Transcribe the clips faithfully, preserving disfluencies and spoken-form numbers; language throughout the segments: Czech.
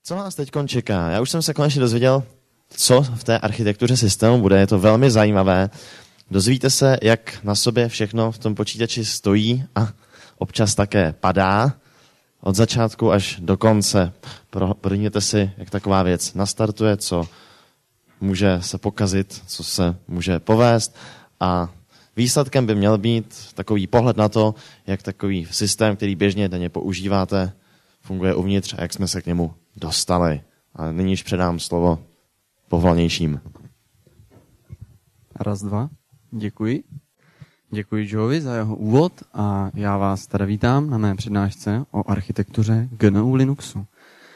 Co nás teď čeká? Já už jsem se konečně dozvěděl, co v té architektuře systému bude. Je to velmi zajímavé. Dozvíte se, jak na sobě všechno v tom počítači stojí a občas také padá. Od začátku až do konce. Prohlídněte si, jak taková věc nastartuje, co může se pokazit, co se může povést. A výsledkem by měl být takový pohled na to, jak takový systém, který běžně denně používáte, funguje uvnitř a jak jsme se k němu dostali. A nyní již předám slovo povolanějším. Raz, dva. Děkuji. Děkuji Joevi za jeho úvod a já vás tady vítám na mé přednášce o architektuře G N U Linuxu.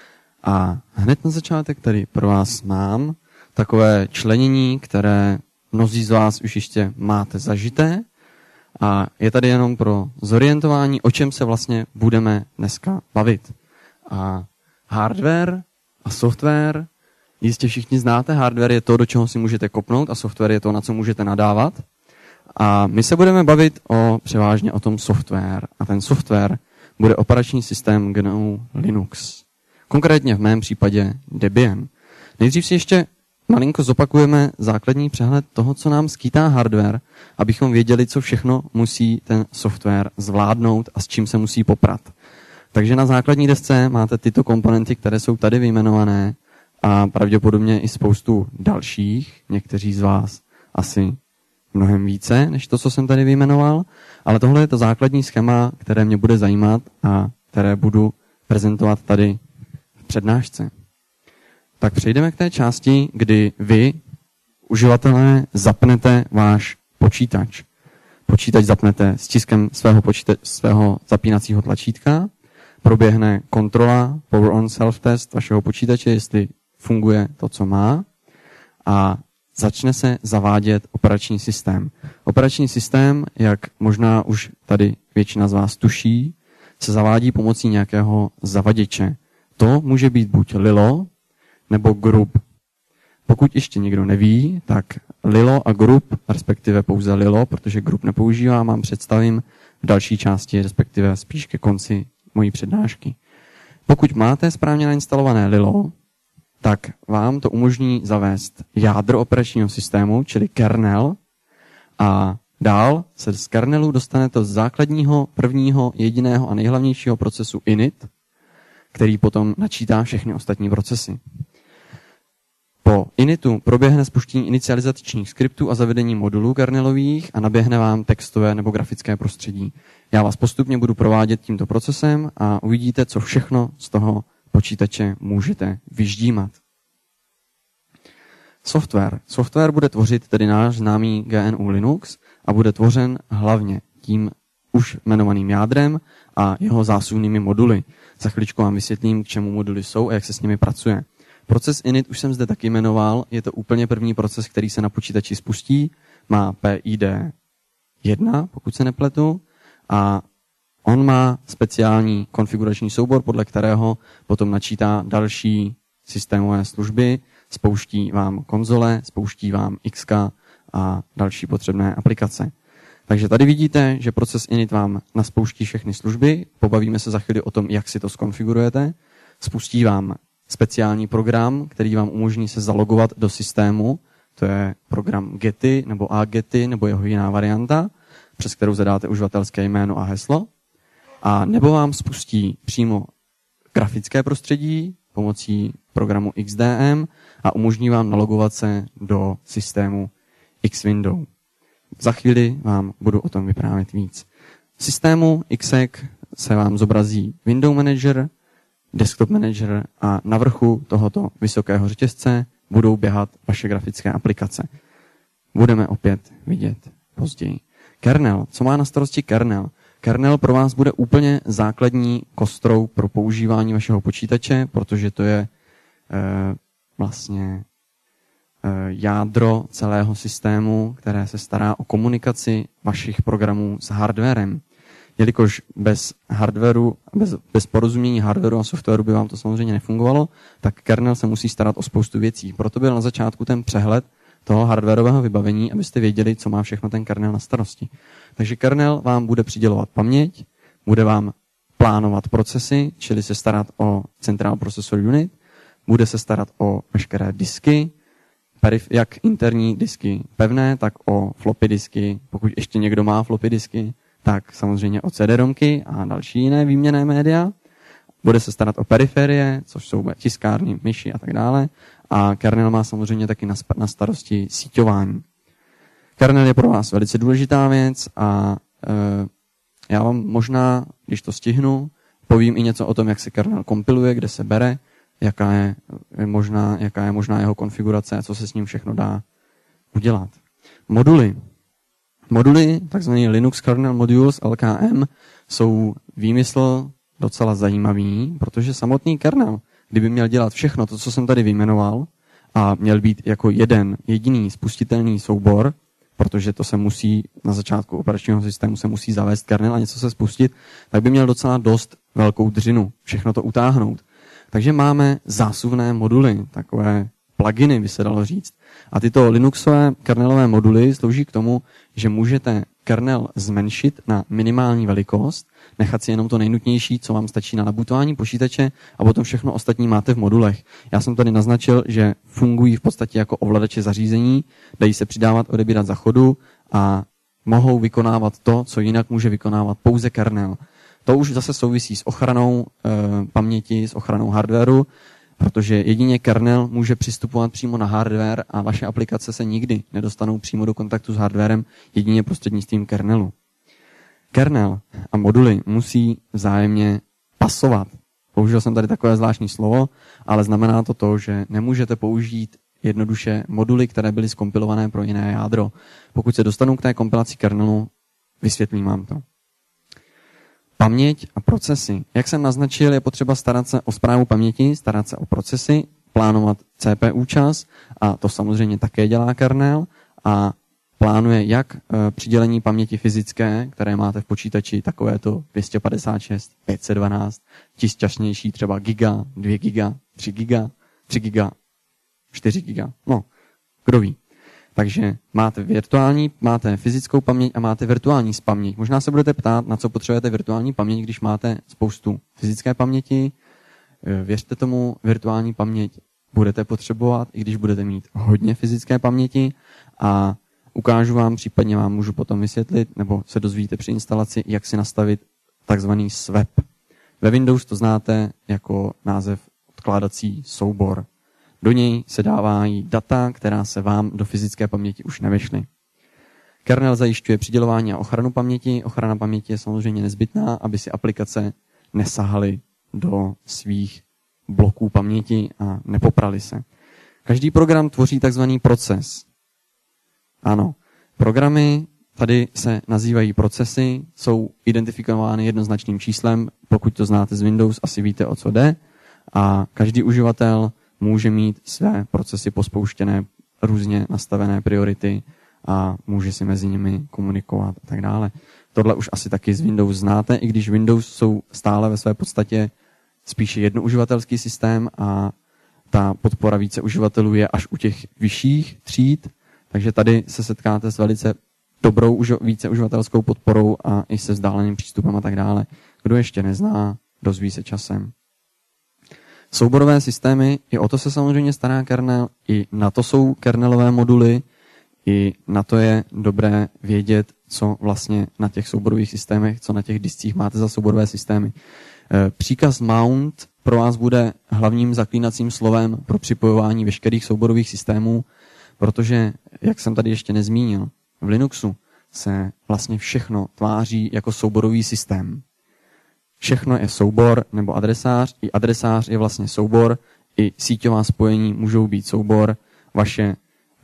A hned na začátek tady pro vás mám takové členění, které mnozí z vás už ještě máte zažité a je tady jenom pro zorientování, o čem se vlastně budeme dneska bavit. A hardware a software, jistě všichni znáte, hardware je to, do čeho si můžete kopnout a software je to, na co můžete nadávat. A my se budeme bavit o, převážně o tom software. A ten software bude operační systém G N U Linux. Konkrétně v mém případě Debian. Nejdřív si ještě malinko zopakujeme základní přehled toho, co nám skýtá hardware, abychom věděli, co všechno musí ten software zvládnout a s čím se musí poprat. Takže na základní desce máte tyto komponenty, které jsou tady vyjmenované a pravděpodobně i spoustu dalších, někteří z vás asi mnohem více, než to, co jsem tady vyjmenoval, ale tohle je to základní schéma, které mě bude zajímat a které budu prezentovat tady v přednášce. Tak přejdeme k té části, kdy vy, uživatelé, zapnete váš počítač. Počítač zapnete stiskem svého, počíta- svého zapínacího tlačítka, proběhne kontrola, power on self-test vašeho počítače, jestli funguje to, co má, a začne se zavádět operační systém. Operační systém, jak možná už tady většina z vás tuší, se zavádí pomocí nějakého zavaděče. To může být buď Lilo, nebo Grub. Pokud ještě někdo neví, tak Lilo a Grub, respektive pouze Lilo, protože Grub nepoužívám, vám představím v další části, respektive spíš ke konci mojí přednášky. Pokud máte správně nainstalované Lilo, tak vám to umožní zavést jádro operačního systému, čili kernel, a dál se z kernelu dostanete do základního, prvního, jediného a nejhlavnějšího procesu init, který potom načítá všechny ostatní procesy. Po initu proběhne spuštění inicializačních skriptů a zavedení modulů kernelových a naběhne vám textové nebo grafické prostředí. Já vás postupně budu provádět tímto procesem a uvidíte, co všechno z toho počítače můžete vyždímat. Software. Software bude tvořit tedy náš známý G N U Linux a bude tvořen hlavně tím už jmenovaným jádrem a jeho zásuvnými moduly. Za chviličku vám vysvětlím, k čemu moduly jsou a jak se s nimi pracuje. Proces init už jsem zde taky jmenoval, je to úplně první proces, který se na počítači spustí, má P I D jedna, pokud se nepletu, a on má speciální konfigurační soubor, podle kterého potom načítá další systémové služby, spouští vám konzole, spouští vám X K a další potřebné aplikace. Takže tady vidíte, že proces init vám naspouští všechny služby, pobavíme se za chvíli o tom, jak si to skonfigurujete, spustí vám speciální program, který vám umožní se zalogovat do systému, to je program Getty nebo agetty nebo jeho jiná varianta, přes kterou zadáte uživatelské jméno a heslo, a nebo vám spustí přímo grafické prostředí pomocí programu X D M a umožní vám nalogovat se do systému X-Window. Za chvíli vám budu o tom vyprávět víc. V systému X E C se vám zobrazí Window Manager, Desktop Manager a na vrchu tohoto vysokého řetězce budou běhat vaše grafické aplikace. Budeme opět vidět později. Kernel. Co má na starosti kernel? Kernel pro vás bude úplně základní kostrou pro používání vašeho počítače, protože to je e, vlastně e, jádro celého systému, které se stará o komunikaci vašich programů s hardwarem. Jelikož bez hardwareu, bez, bez porozumění hardwareu a softwaru by vám to samozřejmě nefungovalo, tak kernel se musí starat o spoustu věcí. Proto byl na začátku ten přehled toho hardwarového vybavení, abyste věděli, co má všechno ten kernel na starosti. Takže kernel vám bude přidělovat paměť, bude vám plánovat procesy, čili se starat o Central Processor Unit, bude se starat o veškeré disky, jak interní disky pevné, tak o floppy disky. Pokud ještě někdo má floppy disky, tak samozřejmě o C D-romky a další jiné výměnné média. Bude se starat o periferie, což jsou tiskárny, myši a tak dále. A kernel má samozřejmě taky na starosti síťování. Kernel je pro vás velice důležitá věc a e, já vám možná, když to stihnu, povím i něco o tom, jak se kernel kompiluje, kde se bere, jaká je, je možná, jaká je možná jeho konfigurace a co se s ním všechno dá udělat. Moduly. Moduly, takzvaný Linux Kernel Modules, L K M, jsou výmysl docela zajímavý, protože samotný kernel, kdyby měl dělat všechno to, co jsem tady vyjmenoval, a měl být jako jeden jediný spustitelný soubor, protože to se musí, na začátku operačního systému se musí zavést kernel a něco se spustit, tak by měl docela dost velkou dřinu, všechno to utáhnout. Takže máme zásuvné moduly, takové pluginy, by se dalo říct. A tyto Linuxové kernelové moduly slouží k tomu, že můžete kernel zmenšit na minimální velikost, nechat si jenom to nejnutnější, co vám stačí na nabootování počítače a potom všechno ostatní máte v modulech. Já jsem tady naznačil, že fungují v podstatě jako ovladače zařízení, dají se přidávat, odebírat za chodu a mohou vykonávat to, co jinak může vykonávat pouze kernel. To už zase souvisí s ochranou e, paměti, s ochranou hardwareu, protože jedině kernel může přistupovat přímo na hardware a vaše aplikace se nikdy nedostanou přímo do kontaktu s hardwarem, jedině prostřednictvím kernelu. Kernel a moduly musí vzájemně pasovat. Použil jsem tady takové zvláštní slovo, ale znamená to to, že nemůžete použít jednoduše moduly, které byly skompilované pro jiné jádro. Pokud se dostanu k té kompilaci kernelu, vysvětlím vám to. Paměť a procesy. Jak jsem naznačil, je potřeba starat se o správu paměti, starat se o procesy, plánovat C P U čas a to samozřejmě také dělá kernel a plánuje jak e, přidělení paměti fyzické, které máte v počítači, takovéto dvě stě padesát šest, pět set dvanáct, tisíčnější třeba giga, dvě giga, tři giga, tři giga, čtyři giga, no, kdo ví. Takže máte virtuální, máte fyzickou paměť a máte virtuální paměť. Možná se budete ptát, na co potřebujete virtuální paměť, když máte spoustu fyzické paměti. Věřte tomu, virtuální paměť budete potřebovat, i když budete mít hodně fyzické paměti a ukážu vám, případně vám můžu potom vysvětlit, nebo se dozvíte při instalaci, jak si nastavit takzvaný swap. Ve Windows to znáte jako název odkládací soubor. Do něj se dávají data, která se vám do fyzické paměti už nevešly. Kernel zajišťuje přidělování a ochranu paměti. Ochrana paměti je samozřejmě nezbytná, aby si aplikace nesahaly do svých bloků paměti a nepoprali se. Každý program tvoří takzvaný proces. Ano, programy tady se nazývají procesy, jsou identifikovány jednoznačným číslem. Pokud to znáte z Windows, asi víte, o co jde. A každý uživatel může mít své procesy pospouštěné, různě nastavené priority a může si mezi nimi komunikovat a tak dále. Tohle už asi taky z Windows znáte, i když Windows jsou stále ve své podstatě spíše jednouživatelský systém a ta podpora více uživatelů je až u těch vyšších tříd, takže tady se setkáte s velice dobrou více uživatelskou podporou a i se vzdáleným přístupem a tak dále. Kdo ještě nezná, dozví se časem. Souborové systémy, i o to se samozřejmě stará kernel, i na to jsou kernelové moduly, i na to je dobré vědět, co vlastně na těch souborových systémech, co na těch discích máte za souborové systémy. Příkaz mount pro vás bude hlavním zaklínacím slovem pro připojování veškerých souborových systémů, protože, jak jsem tady ještě nezmínil, v Linuxu se vlastně všechno tváří jako souborový systém. Všechno je soubor nebo adresář, i adresář je vlastně soubor, i síťová spojení můžou být soubor, vaše eh,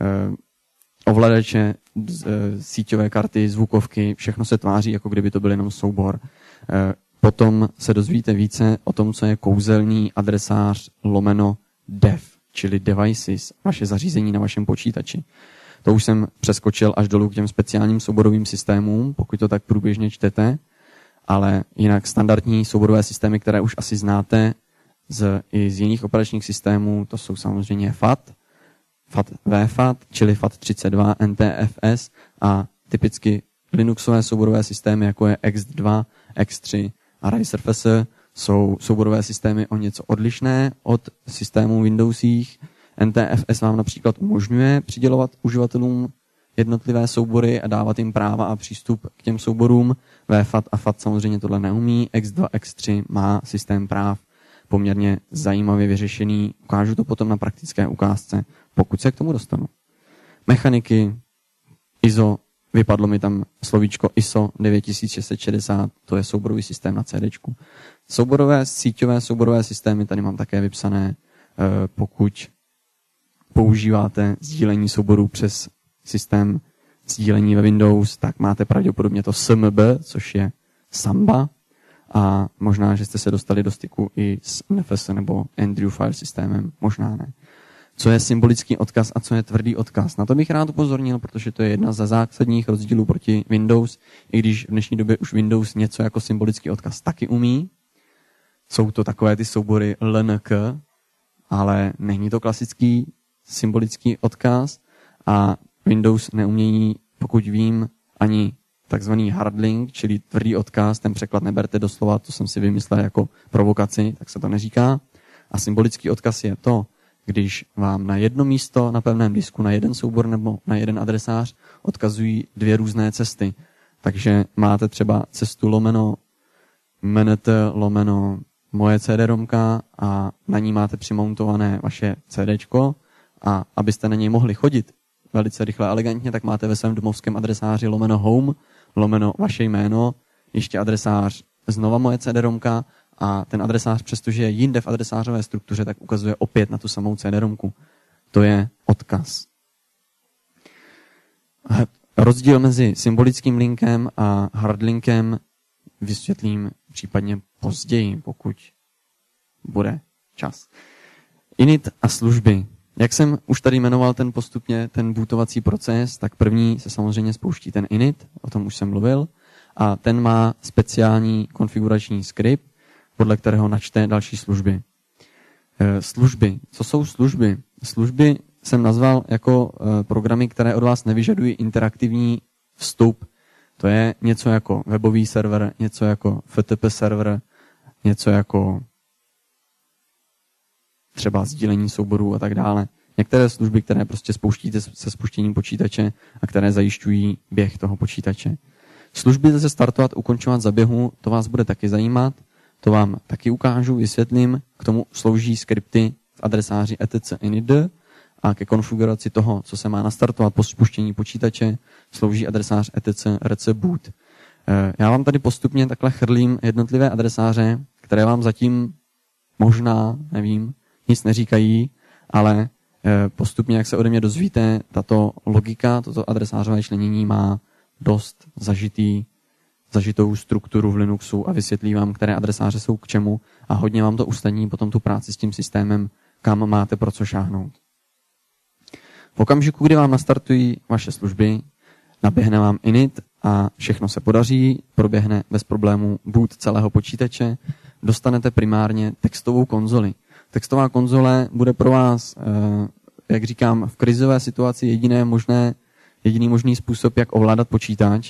ovladače, eh, síťové karty, zvukovky, všechno se tváří, jako kdyby to byl jenom soubor. Eh, potom se dozvíte více o tom, co je kouzelný adresář lomeno dev, čili devices, vaše zařízení na vašem počítači. To už jsem přeskočil až dolů k těm speciálním souborovým systémům, pokud to tak průběžně čtete. Ale jinak standardní souborové systémy, které už asi znáte z, i z jiných operačních systémů, to jsou samozřejmě F A T, F A T V F A T, čili F A T třicet dva, N T F S a typicky Linuxové souborové systémy, jako je X dva, X tři a Riserface, jsou souborové systémy o něco odlišné od systémů Windowsích. N T F S vám například umožňuje přidělovat uživatelům jednotlivé soubory a dávat jim práva a přístup k těm souborům. V F A T a F A T samozřejmě tohle neumí. X dva, X tři má systém práv poměrně zajímavě vyřešený. Ukážu to potom na praktické ukázce, pokud se k tomu dostanu. Mechaniky, I S O, vypadlo mi tam slovíčko I S O devět šest set šedesát, to je souborový systém na CDčku. Souborové, síťové souborové systémy tady mám také vypsané, pokud používáte sdílení souborů přes systém sdílení ve Windows, tak máte pravděpodobně to S M B, což je Samba, a možná, že jste se dostali do styku i s N F S nebo Andrew file systémem, možná ne. Co je symbolický odkaz a co je tvrdý odkaz? Na to bych rád upozornil, protože to je jedna ze zásadních rozdílů proti Windows, i když v dnešní době už Windows něco jako symbolický odkaz taky umí. Jsou to takové ty soubory L N K, ale není to klasický symbolický odkaz a Windows neumějí, pokud vím, ani takzvaný hard link, čili tvrdý odkaz, ten překlad neberte doslova, to jsem si vymyslel jako provokaci, tak se to neříká. A symbolický odkaz je to, když vám na jedno místo na pevném disku, na jeden soubor nebo na jeden adresář odkazují dvě různé cesty. Takže máte třeba cestu lomeno mnt lomeno moje C D romka a na ní máte přimountované vaše CDčko a abyste na něj mohli chodit velice rychle a elegantně, tak máte ve svém domovském adresáři lomeno home, lomeno vaše jméno, ještě adresář znova moje C D romka a ten adresář, přestože je jinde v adresářové struktuře, tak ukazuje opět na tu samou C D romku. To je odkaz. Rozdíl mezi symbolickým linkem a hardlinkem vysvětlím případně později, pokud bude čas. Init a služby. Jak jsem už tady jmenoval ten postupně, ten bootovací proces, tak první se samozřejmě spouští ten init, o tom už jsem mluvil, a ten má speciální konfigurační skript, podle kterého načte další služby. E, služby. Co jsou služby? Služby jsem nazval jako e, programy, které od vás nevyžadují interaktivní vstup. To je něco jako webový server, něco jako F T P server, něco jako třeba sdílení souborů a tak dále. Některé služby, které prostě spouštíte se spuštěním počítače a které zajišťují běh toho počítače. Služby lze startovat, ukončovat za běhu, to vás bude taky zajímat, to vám taky ukážu, vysvětlím. K tomu slouží skripty v adresáři etc init a ke konfiguraci toho, co se má nastartovat po spuštění počítače, slouží adresář etc rcboot. Já vám tady postupně takhle chrlím jednotlivé adresáře, které vám zatím možná, nevím, nic neříkají, ale postupně, jak se ode mě dozvíte, tato logika, toto adresářové členění má dost zažitý, zažitou strukturu v Linuxu a vysvětlí vám, které adresáře jsou k čemu a hodně vám to usnadní potom tu práci s tím systémem, kam máte pro co šáhnout. V okamžiku, kdy vám nastartují vaše služby, naběhne vám init a všechno se podaří, proběhne bez problémů boot celého počítače, dostanete primárně textovou konzoli. Textová konzole bude pro vás, jak říkám, v krizové situaci jediné možné, jediný možný způsob, jak ovládat počítač,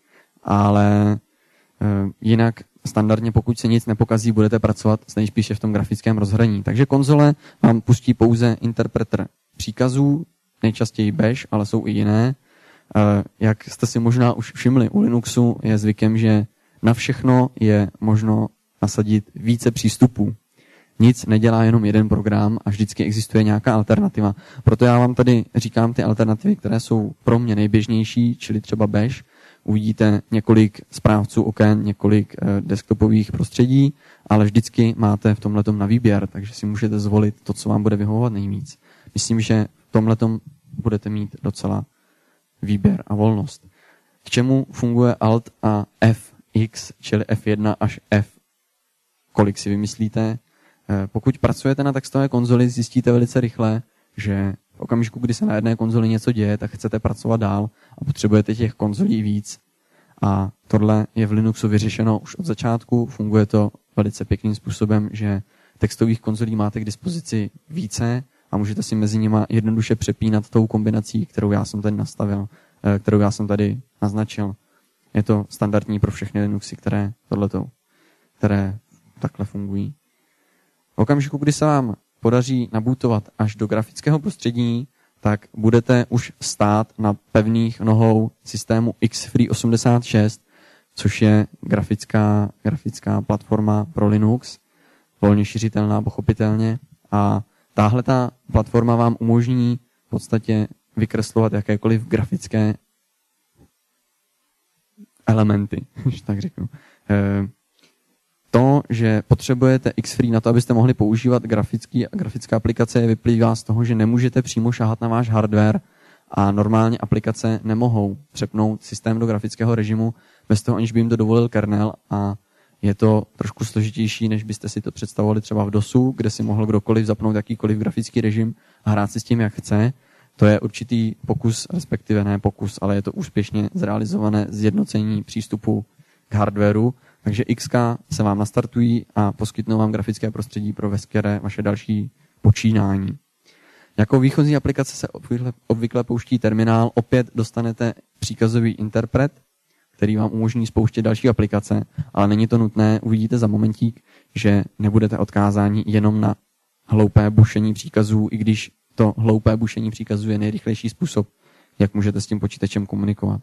ale jinak standardně, pokud se nic nepokazí, budete pracovat nejspíše v tom grafickém rozhraní. Takže konzole vám pustí pouze interpreter příkazů, nejčastěji bash, ale jsou i jiné. Jak jste si možná už všimli, u Linuxu je zvykem, že na všechno je možno nasadit více přístupů. Nic nedělá jenom jeden program a vždycky existuje nějaká alternativa. Proto já vám tady říkám ty alternativy, které jsou pro mě nejběžnější, čili třeba bash. Uvidíte několik správců oken, několik desktopových prostředí, ale vždycky máte v tomhletom na výběr, takže si můžete zvolit to, co vám bude vyhovovat nejvíc. Myslím, že v tomhletom budete mít docela výběr a volnost. K čemu funguje Alt a F X, čili F jedna až F, kolik si vymyslíte. Pokud pracujete na textové konzoli, zjistíte velice rychle, že v okamžiku, kdy se na jedné konzoli něco děje, tak chcete pracovat dál a potřebujete těch konzolí víc. A tohle je v Linuxu vyřešeno už od začátku. Funguje to velice pěkným způsobem, že textových konzolí máte k dispozici více a můžete si mezi nimi jednoduše přepínat tou kombinací, kterou já jsem tady nastavil, kterou já jsem tady naznačil. Je to standardní pro všechny Linuxy, které tohleto, které takhle fungují. V okamžiku, kdy se vám podaří nabootovat až do grafického prostředí, tak budete už stát na pevných nohou systému X Free osmdesát šest, což je grafická, grafická platforma pro Linux, volně šiřitelná, pochopitelně. A tahle ta platforma vám umožní v podstatě vykreslovat jakékoliv grafické elementy, když tak řeknu. To, že potřebujete X-Free na to, abyste mohli používat grafický, grafická aplikace, vyplývá z toho, že nemůžete přímo šahat na váš hardware a normálně aplikace nemohou přepnout systém do grafického režimu bez toho, aniž by jim to dovolil kernel, a je to trošku složitější, než byste si to představovali třeba v DOSu, kde si mohl kdokoliv zapnout jakýkoliv grafický režim a hrát si s tím, jak chce. To je určitý pokus, respektive ne pokus, ale je to úspěšně zrealizované zjednocení přístupu k hardwareu. Takže X K se vám nastartují a poskytnou vám grafické prostředí pro veškeré vaše další počínání. Jako výchozí aplikace se obvykle, obvykle pouští terminál. Opět dostanete příkazový interpret, který vám umožní spouštět další aplikace, ale není to nutné. Uvidíte za momentík, že nebudete odkázáni jenom na hloupé bušení příkazů, i když to hloupé bušení příkazů je nejrychlejší způsob, jak můžete s tím počítačem komunikovat.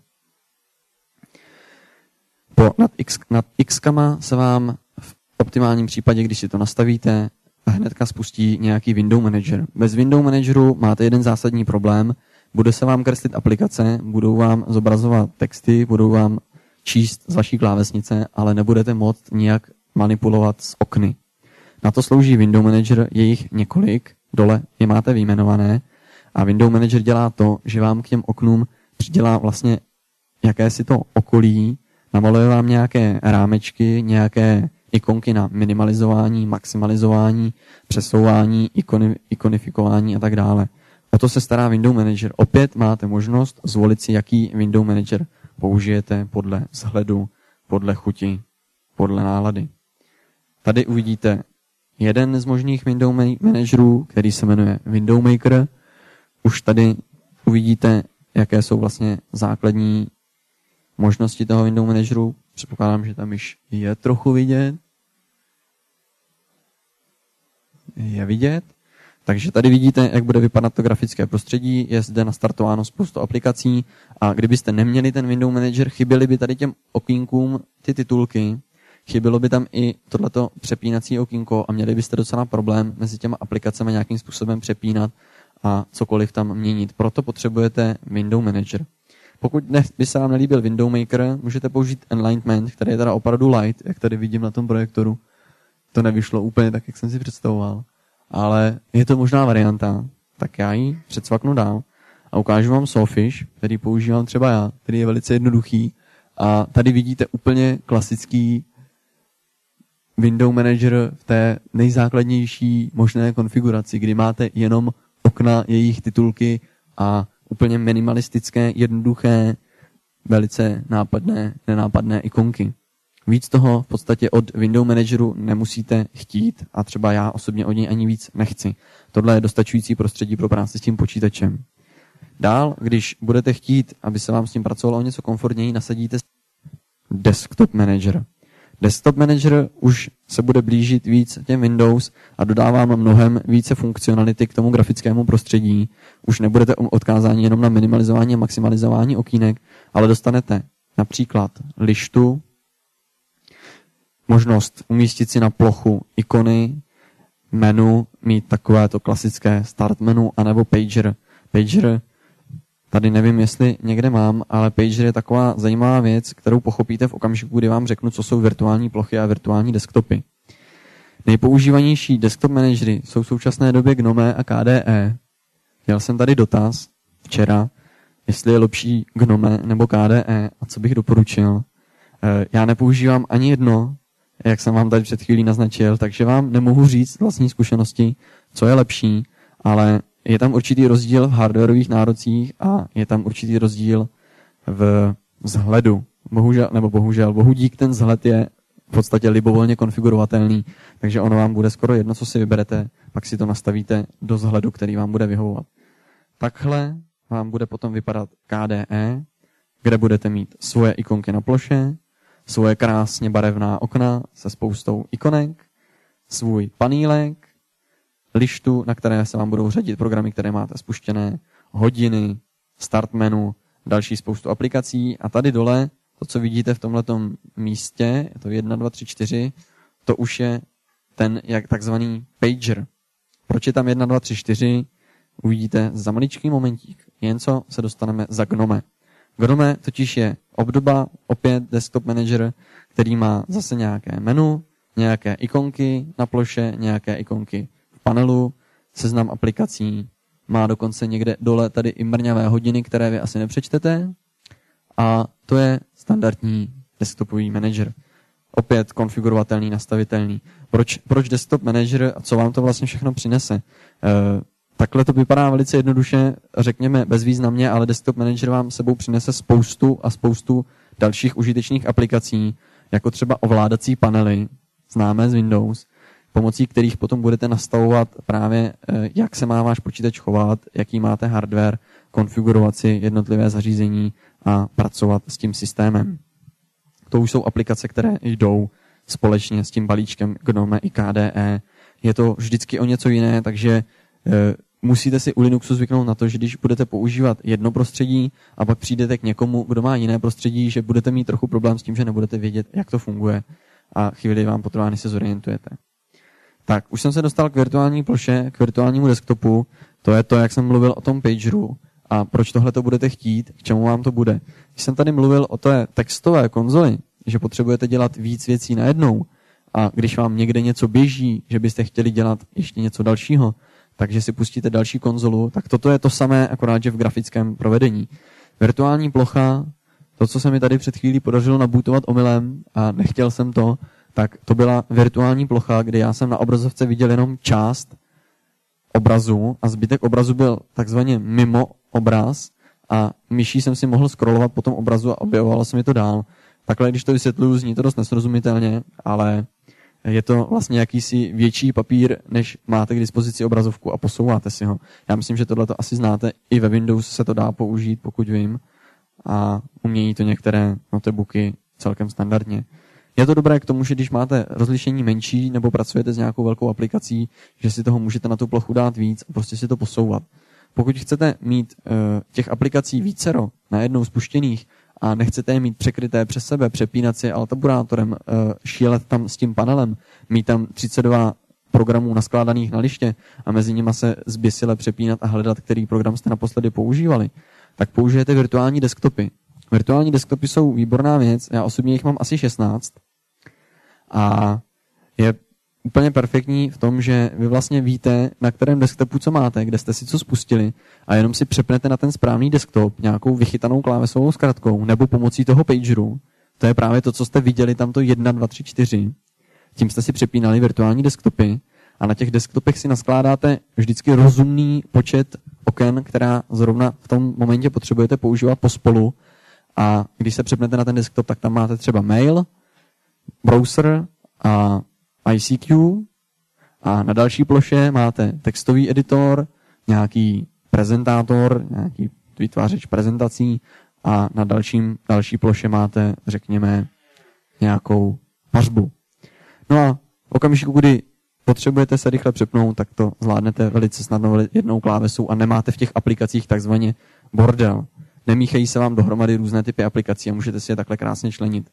Po, nad, X, nad X-kama se vám v optimálním případě, když si to nastavíte, hnedka spustí nějaký window manager. Bez window manageru máte jeden zásadní problém. Bude se vám kreslit aplikace, budou vám zobrazovat texty, budou vám číst z vaší klávesnice, ale nebudete moct nijak manipulovat s okny. Na to slouží window manager, je jich několik, dole je máte vyjmenované, a window manager dělá to, že vám k těm oknům přidělá vlastně jakési to okolí, namaluje vám nějaké rámečky, nějaké ikonky na minimalizování, maximalizování, přesouvání, ikony, ikonifikování a tak dále. O to se stará window manager. Opět máte možnost zvolit si, jaký window manager použijete podle vzhledu, podle chuti, podle nálady. Tady uvidíte jeden z možných window managerů, který se jmenuje Window Maker. Už tady uvidíte, jaké jsou vlastně základní možnosti toho window manageru. Předpokládám, že tam již je trochu vidět. Je vidět. Takže tady vidíte, jak bude vypadat to grafické prostředí. Je zde nastartováno spoustu aplikací a kdybyste neměli ten window manager, chyběly by tady těm okýnkům ty titulky, chybělo by tam i tohleto přepínací okýnko a měli byste docela problém mezi těma aplikacemi nějakým způsobem přepínat a cokoliv tam měnit. Proto potřebujete window manager. Pokud by se vám nelíbil window maker, můžete použít enlightenment, který je teda opravdu light, jak tady vidím na tom projektoru. To nevyšlo úplně tak, jak jsem si představoval. Ale je to možná varianta, tak já ji předsvaknu dál a ukážu vám Sawfish, který používám třeba já, který je velice jednoduchý. A tady vidíte úplně klasický window manager v té nejzákladnější možné konfiguraci, kdy máte jenom okna, jejich titulky a úplně minimalistické, jednoduché, velice nápadné, nenápadné ikonky. Víc toho v podstatě od window manageru nemusíte chtít a třeba já osobně od něj ani víc nechci. Tohle je dostačující prostředí pro práci s tím počítačem. Dál, když budete chtít, aby se vám s tím pracovalo o něco komfortněji, nasadíte desktop manager. Desktop manager už se bude blížit víc těm Windows a dodává mnohem více funkcionality k tomu grafickému prostředí. Už nebudete odkázáni jenom na minimalizování a maximalizování okýnek, ale dostanete například lištu, možnost umístit si na plochu ikony, menu, mít takovéto klasické start menu, anebo pager. Pager, tady nevím, jestli někde mám, ale pager je taková zajímavá věc, kterou pochopíte v okamžiku, kdy vám řeknu, co jsou virtuální plochy a virtuální desktopy. Nejpoužívanější desktop managery jsou v současné době Gnome a K D E. Měl jsem tady dotaz včera, jestli je lepší Gnome nebo K D E a co bych doporučil. Já nepoužívám ani jedno, jak jsem vám tady před chvílí naznačil, takže vám nemohu říct vlastní zkušenosti, co je lepší, ale je tam určitý rozdíl v hardwarových nárocích a je tam určitý rozdíl v vzhledu. Bohužel, nebo bohužel, bohudík ten vzhled je v podstatě libovolně konfigurovatelný, takže ono vám bude skoro jedno, co si vyberete, pak si to nastavíte do vzhledu, který vám bude vyhovovat. Takhle vám bude potom vypadat K D E, kde budete mít svoje ikonky na ploše, svoje krásně barevná okna se spoustou ikonek, svůj panílek, lištu, na které se vám budou řadit programy, které máte spuštěné, hodiny, start menu, další spoustu aplikací a tady dole, to, co vidíte v tomhletom místě, je to jedna, dva, tři, čtyři, to už je ten jak takzvaný pager. Proč je tam jedna, dva, tři, čtyři? Uvidíte za maličký momentík. Jen co se dostaneme za Gnome. Gnome totiž je obdoba, opět desktop manager, který má zase nějaké menu, nějaké ikonky na ploše, nějaké ikonky v panelu, seznam aplikací, má dokonce někde dole tady i mrňavé hodiny, které vy asi nepřečtete. A to je standardní desktopový manager. Opět konfigurovatelný, nastavitelný. Proč, proč desktop manager a co vám to vlastně všechno přinese? E, takhle to vypadá velice jednoduše, řekněme bezvýznamně, ale desktop manager vám sebou přinese spoustu a spoustu dalších užitečných aplikací, jako třeba ovládací panely, známé z Windows, pomocí kterých potom budete nastavovat právě, jak se má váš počítač chovat, jaký máte hardware, konfigurovat si jednotlivé zařízení a pracovat s tím systémem. To už jsou aplikace, které jdou společně s tím balíčkem Gnome i K D E. Je to vždycky o něco jiné, takže e, musíte si u Linuxu zvyknout na to, že když budete používat jedno prostředí a pak přijdete k někomu, kdo má jiné prostředí, že budete mít trochu problém s tím, že nebudete vědět, jak to funguje a chvíli vám potrvá, než se zorientujete. Tak, už jsem se dostal k virtuální ploše, k virtuálnímu desktopu. To je to, jak jsem mluvil o tom pageru a proč tohle to budete chtít, k čemu vám to bude. Když jsem tady mluvil o té textové konzoli, že potřebujete dělat víc věcí najednou a když vám někde něco běží, že byste chtěli dělat ještě něco dalšího, takže si pustíte další konzolu, tak toto je to samé, akorát, že v grafickém provedení. Virtuální plocha, to, co se mi tady před chvílí podařilo nabootovat omylem a nechtěl jsem to, tak to byla virtuální plocha, kde já jsem na obrazovce viděl jenom část obrazu a zbytek obrazu byl takzvaně mimo obraz a myší jsem si mohl scrollovat po tom obrazu a objevovalo se mi to dál. Takhle, když to vysvětluju, zní to dost nesrozumitelně, ale je to vlastně jakýsi větší papír, než máte k dispozici obrazovku a posouváte si ho. Já myslím, že tohle to asi znáte, i ve Windows se to dá použít, pokud vím, a umějí to některé notebooky celkem standardně. Je to dobré k tomu, že když máte rozlišení menší nebo pracujete s nějakou velkou aplikací, že si toho můžete na tu plochu dát víc a prostě si to posouvat. Pokud chcete mít uh, těch aplikací vícero najednou spuštěných a nechcete je mít překryté přes sebe, přepínat si altaburátorem, uh, šílet tam s tím panelem, mít tam třicet dva programů naskládaných na liště a mezi nimi se zběsile přepínat a hledat, který program jste naposledy používali, tak použijete virtuální desktopy. Virtuální desktopy jsou výborná věc, já osobně jich mám asi šestnáct a je úplně perfektní v tom, že vy vlastně víte, na kterém desktopu co máte, kde jste si co spustili a jenom si přepnete na ten správný desktop nějakou vychytanou klávesovou zkratkou nebo pomocí toho pageru. To je právě to, co jste viděli, tamto jedna, dva, tři, čtyři. Tím jste si přepínali virtuální desktopy a na těch desktopech si naskládáte vždycky rozumný počet oken, která zrovna v tom momentě potřebujete používat pospolu. A když se přepnete na ten desktop, tak tam máte třeba mail, browser a I C Q a na další ploše máte textový editor, nějaký prezentátor, nějaký vytvářeč prezentací a na dalším, další ploše máte, řekněme, nějakou pařbu. No a v okamžiku, kdy potřebujete se rychle přepnout, tak to zvládnete velice snadno jednou klávesou a nemáte v těch aplikacích takzvaně bordel. Nemíchají se vám dohromady různé typy aplikací a můžete si je takhle krásně členit.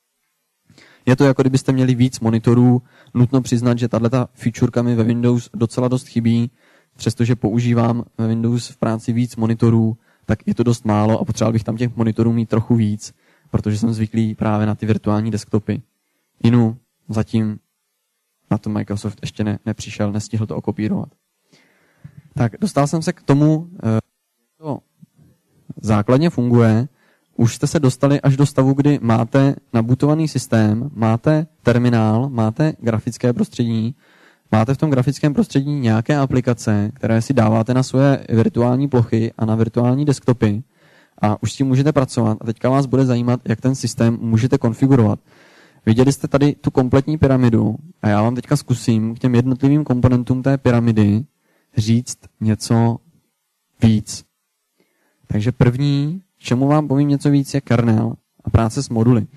Je to jako kdybyste měli víc monitorů. Nutno přiznat, že tato featureka mi ve Windows docela dost chybí. Přestože používám ve Windows v práci víc monitorů, tak je to dost málo a potřeboval bych tam těch monitorů mít trochu víc, protože jsem zvyklý právě na ty virtuální desktopy. Inu zatím na to Microsoft ještě ne, nepřišel, nestihl to okopírovat. Tak, dostal jsem se k tomu, to základně funguje. Už jste se dostali až do stavu, kdy máte nabootovaný systém, máte terminál, máte grafické prostředí, máte v tom grafickém prostředí nějaké aplikace, které si dáváte na svoje virtuální plochy a na virtuální desktopy a už s tím můžete pracovat. A teďka vás bude zajímat, jak ten systém můžete konfigurovat. Viděli jste tady tu kompletní pyramidu a já vám teďka zkusím k těm jednotlivým komponentům té pyramidy říct něco víc. Takže první, čemu vám povím něco víc, je kernel a práce s moduly.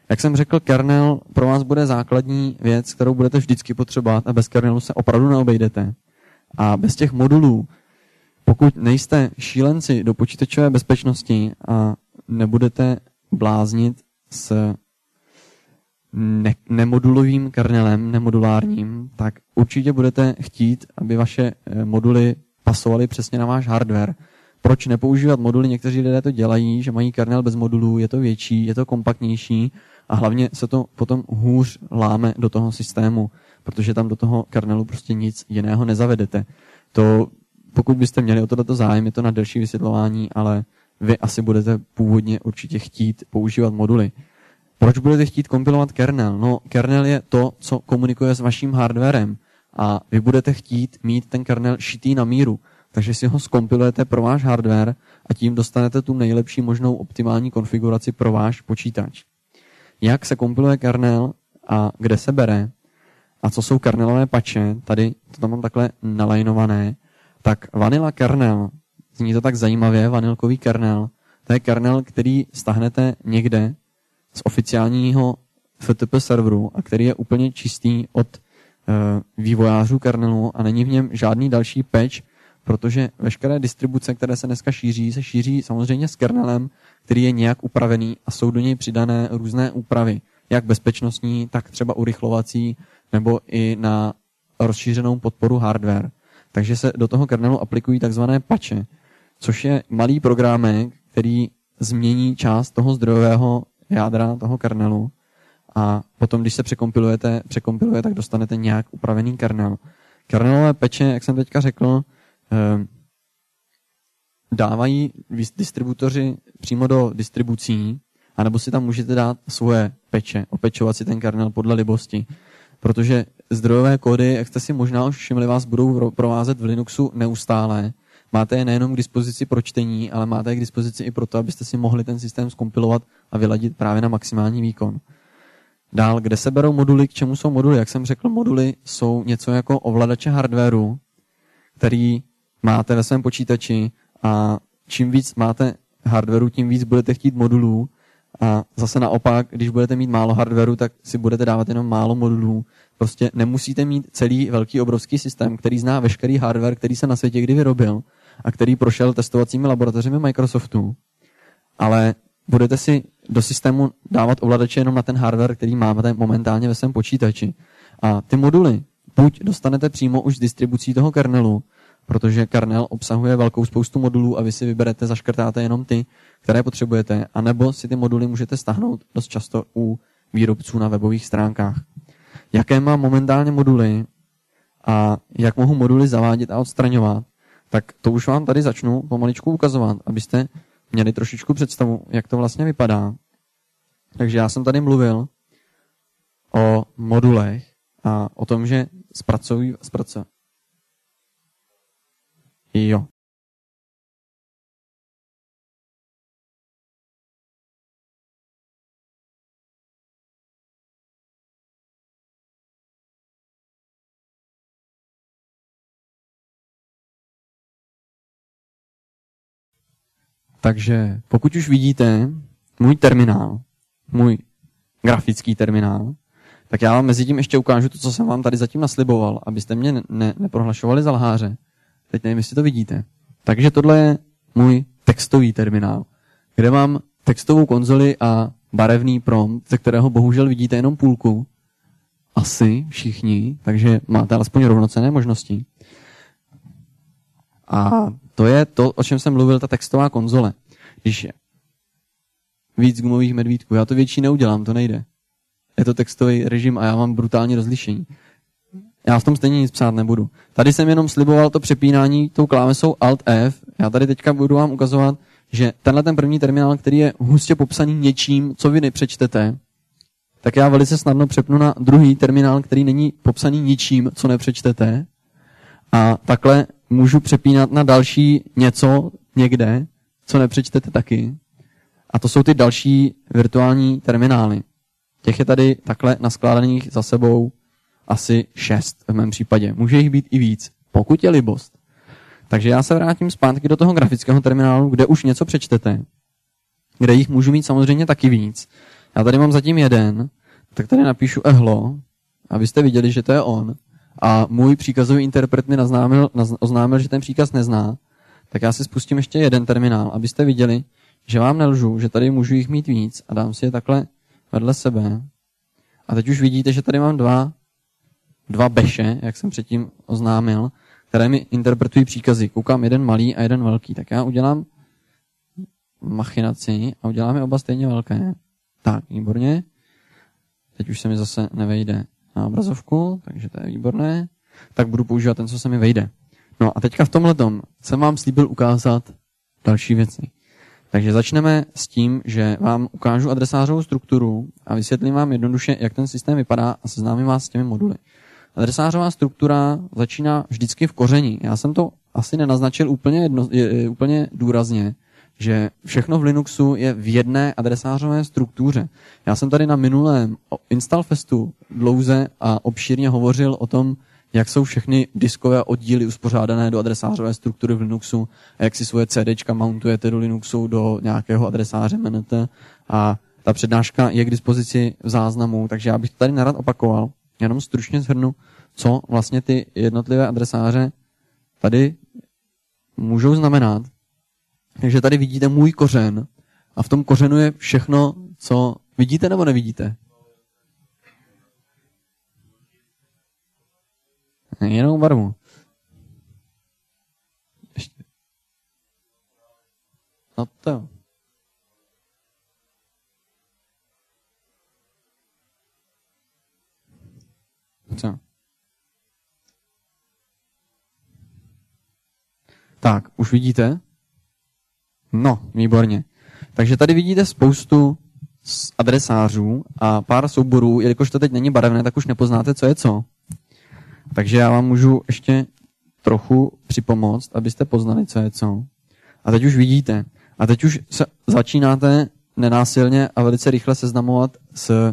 Jak jsem řekl, kernel pro vás bude základní věc, kterou budete vždycky potřebovat a bez kernelu se opravdu neobejdete. A bez těch modulů, pokud nejste šílenci do počítačové bezpečnosti a nebudete bláznit s ne- nemodulovým kernelem, nemodulárním, tak určitě budete chtít, aby vaše moduly pasovaly přesně na váš hardware. Proč nepoužívat moduly? Někteří lidé to dělají, že mají kernel bez modulů, je to větší, je to kompaktnější a hlavně se to potom hůř láme do toho systému, protože tam do toho kernelu prostě nic jiného nezavedete. To, pokud byste měli o tohleto zájem, je to na delší vysvětlování, ale vy asi budete původně určitě chtít používat moduly. Proč budete chtít kompilovat kernel? No, kernel je to, co komunikuje s vaším hardwarem a vy budete chtít mít ten kernel šitý na míru. Takže si ho zkompilujete pro váš hardware a tím dostanete tu nejlepší možnou optimální konfiguraci pro váš počítač. Jak se kompiluje kernel a kde se bere a co jsou kernelové patche, tady to tam mám takhle nalajnované, tak vanilla kernel, zní to tak zajímavě, vanilkový kernel, to je kernel, který stáhnete někde z oficiálního F T P serveru a který je úplně čistý od e, vývojářů kernelu a není v něm žádný další patch, protože veškeré distribuce, které se dneska šíří, se šíří samozřejmě s kernelem, který je nějak upravený a jsou do něj přidané různé úpravy, jak bezpečnostní, tak třeba urychlovací, nebo i na rozšířenou podporu hardware. Takže se do toho kernelu aplikují takzvané patche, což je malý programek, který změní část toho zdrojového jádra toho kernelu a potom, když se překompilujete, překompiluje, tak dostanete nějak upravený kernel. Kernelové patche, jak jsem teďka řekl, dávají distributoři přímo do distribucí, anebo si tam můžete dát svoje patche, opečovat si ten kernel podle libosti. Protože zdrojové kódy, jak jste si možná už všimli, vás budou provázet v Linuxu neustále. Máte je nejenom k dispozici pro čtení, ale máte je k dispozici i proto, abyste si mohli ten systém zkompilovat a vyladit právě na maximální výkon. Dál, kde se berou moduly, k čemu jsou moduly? Jak jsem řekl, moduly jsou něco jako ovladače hardwareu, který máte ve svém počítači a čím víc máte hardwareu, tím víc budete chtít modulů a zase naopak, když budete mít málo hardwareu, tak si budete dávat jenom málo modulů. Prostě nemusíte mít celý velký obrovský systém, který zná veškerý hardware, který se na světě kdy vyrobil a který prošel testovacími laboratořemi Microsoftu, ale budete si do systému dávat ovladače jenom na ten hardware, který máte momentálně ve svém počítači. A ty moduly buď dostanete přímo už z distribucí toho kernelu, protože kernel obsahuje velkou spoustu modulů a vy si vyberete, zaškrtáte jenom ty, které potřebujete, anebo si ty moduly můžete stáhnout dost často u výrobců na webových stránkách. Jaké mám momentálně moduly a jak mohu moduly zavádět a odstraňovat, tak to už vám tady začnu pomaličku ukazovat, abyste měli trošičku představu, jak to vlastně vypadá. Takže já jsem tady mluvil o modulech a o tom, že zpracují, zpracují. Jo. Takže pokud už vidíte můj terminál, můj grafický terminál, tak já vám mezi tím ještě ukážu to, co jsem vám tady zatím nasliboval, abyste mě ne- neprohlašovali za lháře. Teď nevím, jestli to vidíte. Takže tohle je můj textový terminál, kde mám textovou konzoli a barevný prompt, ze kterého bohužel vidíte jenom půlku. Asi všichni, takže máte alespoň rovnocenné možnosti. A to je to, o čem jsem mluvil, ta textová konzole. Když je víc gumových medvídků, já to větší neudělám, to nejde. Je to textový režim a já mám brutální rozlišení. Já v tom stejně nic psát nebudu. Tady jsem jenom sliboval to přepínání tou klávesou Alt F. Já tady teďka budu vám ukazovat, že tenhle ten první terminál, který je hustě popsaný něčím, co vy nepřečtete, tak já velice snadno přepnu na druhý terminál, který není popsaný ničím, co nepřečtete. A takhle můžu přepínat na další něco někde, co nepřečtete taky. A to jsou ty další virtuální terminály. Těch je tady takhle naskládaných za sebou asi šest v mém případě. Může jich být i víc, pokud je libost. Takže já se vrátím zpátky do toho grafického terminálu, kde už něco přečtete, kde jich můžu mít samozřejmě taky víc. Já tady mám zatím jeden, tak tady napíšu ehlo, abyste viděli, že to je on. A můj příkazový interpret mi naznámil, naz, oznámil, že ten příkaz nezná. Tak já si spustím ještě jeden terminál, abyste viděli, že vám nelžu, že tady můžu jich mít víc a dám si je takhle vedle sebe. A teď už vidíte, že tady mám dva, dva beše, jak jsem předtím oznámil, které mi interpretují příkazy. Koukám jeden malý a jeden velký. Tak já udělám machinaci a uděláme oba stejně velké. Tak, výborně. Teď už se mi zase nevejde na obrazovku, takže to je výborné. Tak budu používat ten, co se mi vejde. No a teďka v tomhletom jsem vám slíbil ukázat další věci. Takže začneme s tím, že vám ukážu adresářovou strukturu a vysvětlím vám jednoduše, jak ten systém vypadá a seznámím vás s těmi moduly. Adresářová struktura začíná vždycky v koření. Já jsem to asi nenaznačil úplně, jedno, je, úplně důrazně, že všechno v Linuxu je v jedné adresářové struktuře. Já jsem tady na minulém Installfestu dlouze a obšírně hovořil o tom, jak jsou všechny diskové oddíly uspořádané do adresářové struktury v Linuxu a jak si svoje CDčka mountujete do Linuxu do nějakého adresáře M N T. A ta přednáška je k dispozici v záznamu, takže já bych to tady nerad opakoval. Jenom stručně shrnu, co vlastně ty jednotlivé adresáře tady můžou znamenat. Takže tady vidíte můj kořen a v tom kořenu je všechno, co vidíte nebo nevidíte. Jenom barvu. Ještě. No to jo. Co? Tak, už vidíte? No, výborně. Takže tady vidíte spoustu adresářů a pár souborů, jelikož to teď není barevné, tak už nepoznáte, co je co. Takže já vám můžu ještě trochu připomoct, abyste poznali, co je co. A teď už vidíte. A teď už se začínáte nenásilně a velice rychle seznamovat s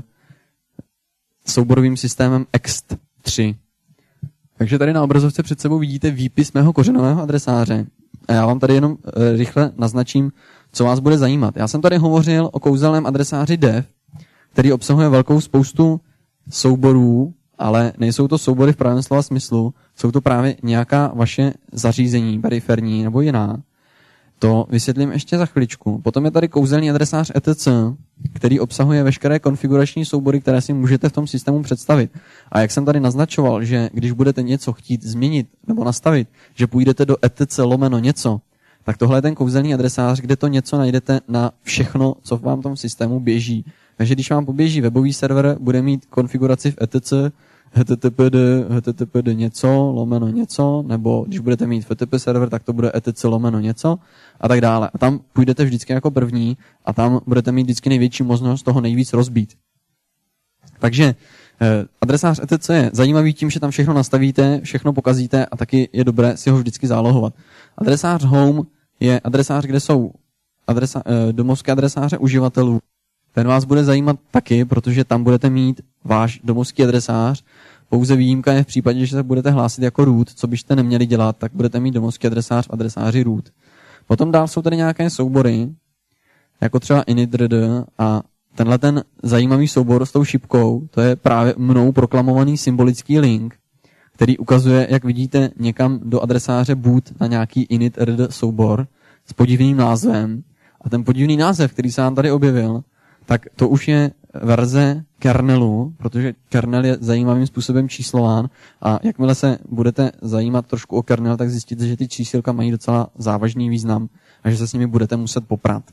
souborovým systémem ext tři. Takže tady na obrazovce před sebou vidíte výpis mého kořenového adresáře. A já vám tady jenom e, rychle naznačím, co vás bude zajímat. Já jsem tady hovořil o kouzelném adresáři dev, který obsahuje velkou spoustu souborů, ale nejsou to soubory v pravém slova smyslu, jsou to právě nějaká vaše zařízení, periferní nebo jiná. To vysvětlím ještě za chviličku. Potom je tady kouzelný adresář etc, který obsahuje veškeré konfigurační soubory, které si můžete v tom systému představit. A jak jsem tady naznačoval, že když budete něco chtít změnit nebo nastavit, že půjdete do etc lomeno něco, tak tohle je ten kouzelný adresář, kde to něco najdete na všechno, co vám v tom systému běží. Takže když vám poběží webový server, bude mít konfiguraci v etc, httpd, httpd něco, lomeno něco, nebo když budete mít F T P server, tak to bude etc lomeno něco a tak dále. A tam půjdete vždycky jako první a tam budete mít vždycky největší možnost toho nejvíc rozbít. Takže eh, adresář etc je zajímavý tím, že tam všechno nastavíte, všechno pokazíte a taky je dobré si ho vždycky zálohovat. Adresář home je adresář, kde jsou adresa, eh, domovské adresáře uživatelů. Ten vás bude zajímat taky, protože tam budete mít váš domovský adresář. Pouze výjimka je v případě, že se budete hlásit jako root, co byste neměli dělat, tak budete mít domovský adresář v adresáři root. Potom dál jsou tady nějaké soubory, jako třeba initRD a tenhle ten zajímavý soubor s tou šipkou, to je právě mnou proklamovaný symbolický link, který ukazuje, jak vidíte, někam do adresáře boot na nějaký initRD soubor s podivným názvem. A ten podivný název, který se nám tady objevil, tak to už je verze kernelu, protože kernel je zajímavým způsobem číslován a jakmile se budete zajímat trošku o kernel, tak zjistíte, že ty čísilka mají docela závažný význam a že se s nimi budete muset poprat.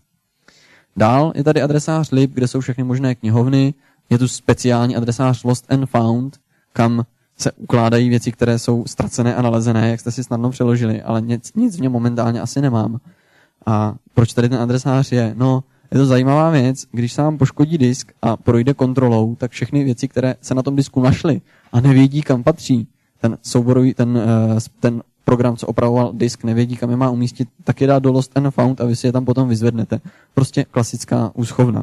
Dál je tady adresář lib, kde jsou všechny možné knihovny, je tu speciální adresář lost and found, kam se ukládají věci, které jsou ztracené a nalezené, jak jste si snadno přeložili, ale nic, nic v něm momentálně asi nemám. A proč tady ten adresář je? No, je to zajímavá věc, když se vám poškodí disk a projde kontrolou, tak všechny věci, které se na tom disku našly a nevědí, kam patří, ten souborový, ten, ten program, co opravoval disk, nevědí, kam je má umístit, tak je dá do lost and found a vy si je tam potom vyzvednete. Prostě klasická úschovna.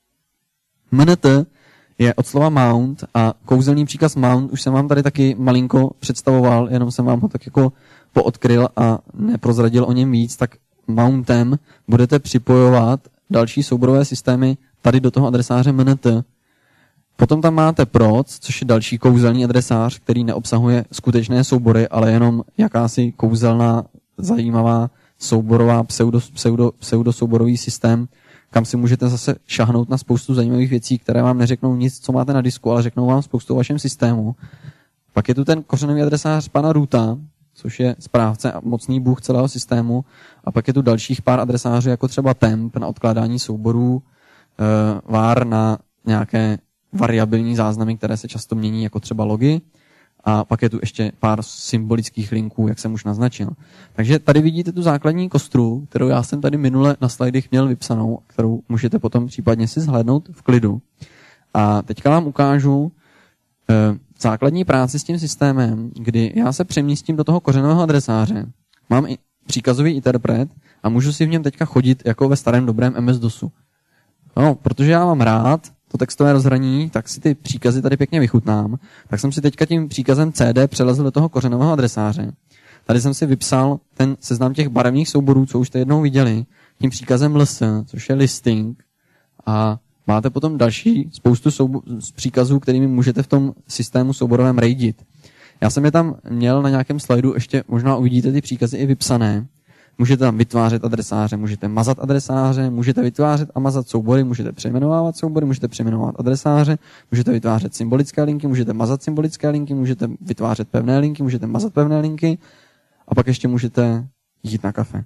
M N T je od slova mount a kouzelný příkaz mount už jsem vám tady taky malinko představoval, jenom jsem vám ho tak jako poodkryl a neprozradil o něm víc, tak mountem budete připojovat další souborové systémy tady do toho adresáře mnt. Potom tam máte proc, což je další kouzelný adresář, který neobsahuje skutečné soubory, ale jenom jakási kouzelná, zajímavá souborová pseudo, pseudo, pseudosouborový systém, kam si můžete zase šahnout na spoustu zajímavých věcí, které vám neřeknou nic, co máte na disku, ale řeknou vám spoustu o vašem systému. Pak je tu ten kořenový adresář pana roota, což je správce a mocný bůh celého systému. A pak je tu dalších pár adresářů, jako třeba temp na odkládání souborů, var na nějaké variabilní záznamy, které se často mění, jako třeba logy. A pak je tu ještě pár symbolických linků, jak jsem už naznačil. Takže tady vidíte tu základní kostru, kterou já jsem tady minule na slajdech měl vypsanou, kterou můžete potom případně si zhlédnout v klidu. A teďka vám ukážu eh, základní práci s tím systémem, kdy já se přemístím do toho kořenového adresáře, mám i příkazový interpret a můžu si v něm teďka chodit jako ve starém dobrém em es dosu. No, protože já mám rád to textové rozhraní, tak si ty příkazy tady pěkně vychutnám. Tak jsem si teďka tím příkazem cd přelezl do toho kořenového adresáře. Tady jsem si vypsal ten seznam těch barevných souborů, co už jste jednou viděli, tím příkazem ls, což je listing. A máte potom další spoustu soubo- příkazů, kterými můžete v tom systému souborovém raidit. Já jsem je tam měl na nějakém slajdu, ještě možná uvidíte ty příkazy i vypsané. Můžete tam vytvářet adresáře, můžete mazat adresáře, můžete vytvářet a mazat soubory, můžete přejmenovávat soubory, můžete přejmenovat adresáře, můžete vytvářet symbolické linky, můžete mazat symbolické linky, můžete vytvářet pevné linky, můžete mazat pevné linky a pak ještě můžete jít na kafe.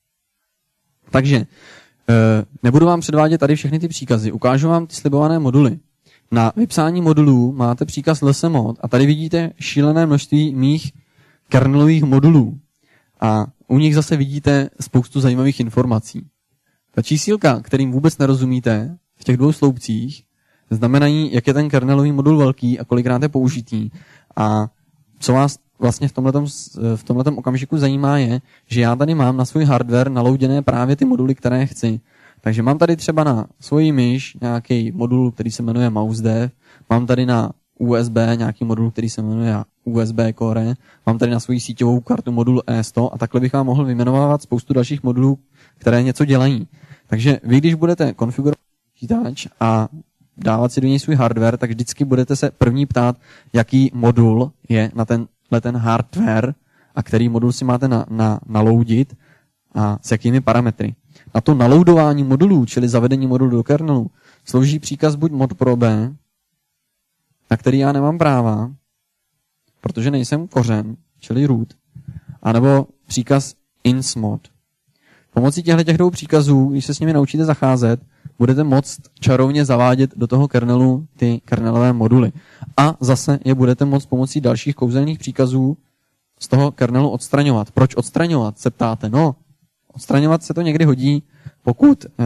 Takže nebudu vám předvádět tady všechny ty příkazy, ukážu vám ty slibované moduly. Na vypsání modulů máte příkaz lsmod a tady vidíte šílené množství mých kernelových modulů. A u nich zase vidíte spoustu zajímavých informací. Ta čísílka, kterým vůbec nerozumíte v těch dvou sloupcích, znamenají, jak je ten kernelový modul velký a kolikrát je použitý. A co vás vlastně v tomhletom, v tomhletom okamžiku zajímá je, že já tady mám na svůj hardware nalouděné právě ty moduly, které chci. Takže mám tady třeba na svoji myš nějaký modul, který se jmenuje MouseDev, mám tady na U S B nějaký modul, který se jmenuje U S B Core, mám tady na svoji síťovou kartu modul E sto a takhle bych vám mohl vyjmenovat spoustu dalších modulů, které něco dělají. Takže vy, když budete konfigurovat počítač a dávat si do něj svůj hardware, tak vždycky budete se první ptát, jaký modul je na tenhle ten hardware a který modul si máte na, na, naloudit a s jakými parametry. Na to naloudování modulů, čili zavedení modulu do kernelu, slouží příkaz buď modprob, na který já nemám práva, protože nejsem kořen, čili root, anebo příkaz insmod. Pomocí těchto dvou příkazů, když se s nimi naučíte zacházet, budete moct čarovně zavádět do toho kernelu ty kernelové moduly. A zase je budete moct pomocí dalších kouzelných příkazů z toho kernelu odstraňovat. Proč odstraňovat, se ptáte? No, odstraňovat se to někdy hodí, pokud eh,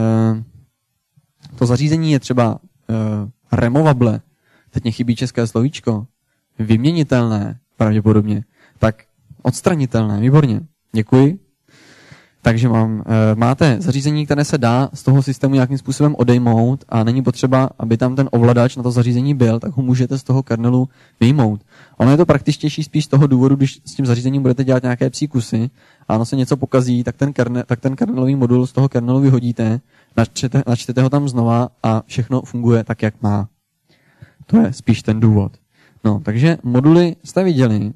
to zařízení je třeba eh, removable, teď mě chybí české slovíčko, vyměnitelné pravděpodobně, tak odstranitelné, výborně, děkuji. Takže mám, e, máte zařízení, které se dá z toho systému nějakým způsobem odejmout a není potřeba, aby tam ten ovladač na to zařízení byl, tak ho můžete z toho kernelu vyjmout. Ono je to praktičtější spíš z toho důvodu, když s tím zařízením budete dělat nějaké psí kusy a ono se něco pokazí, tak ten, kerne, tak ten kernelový modul z toho kernelu vyhodíte, načtete, načtete ho tam znova a všechno funguje tak, jak má. To je spíš ten důvod. No, takže moduly jste viděli.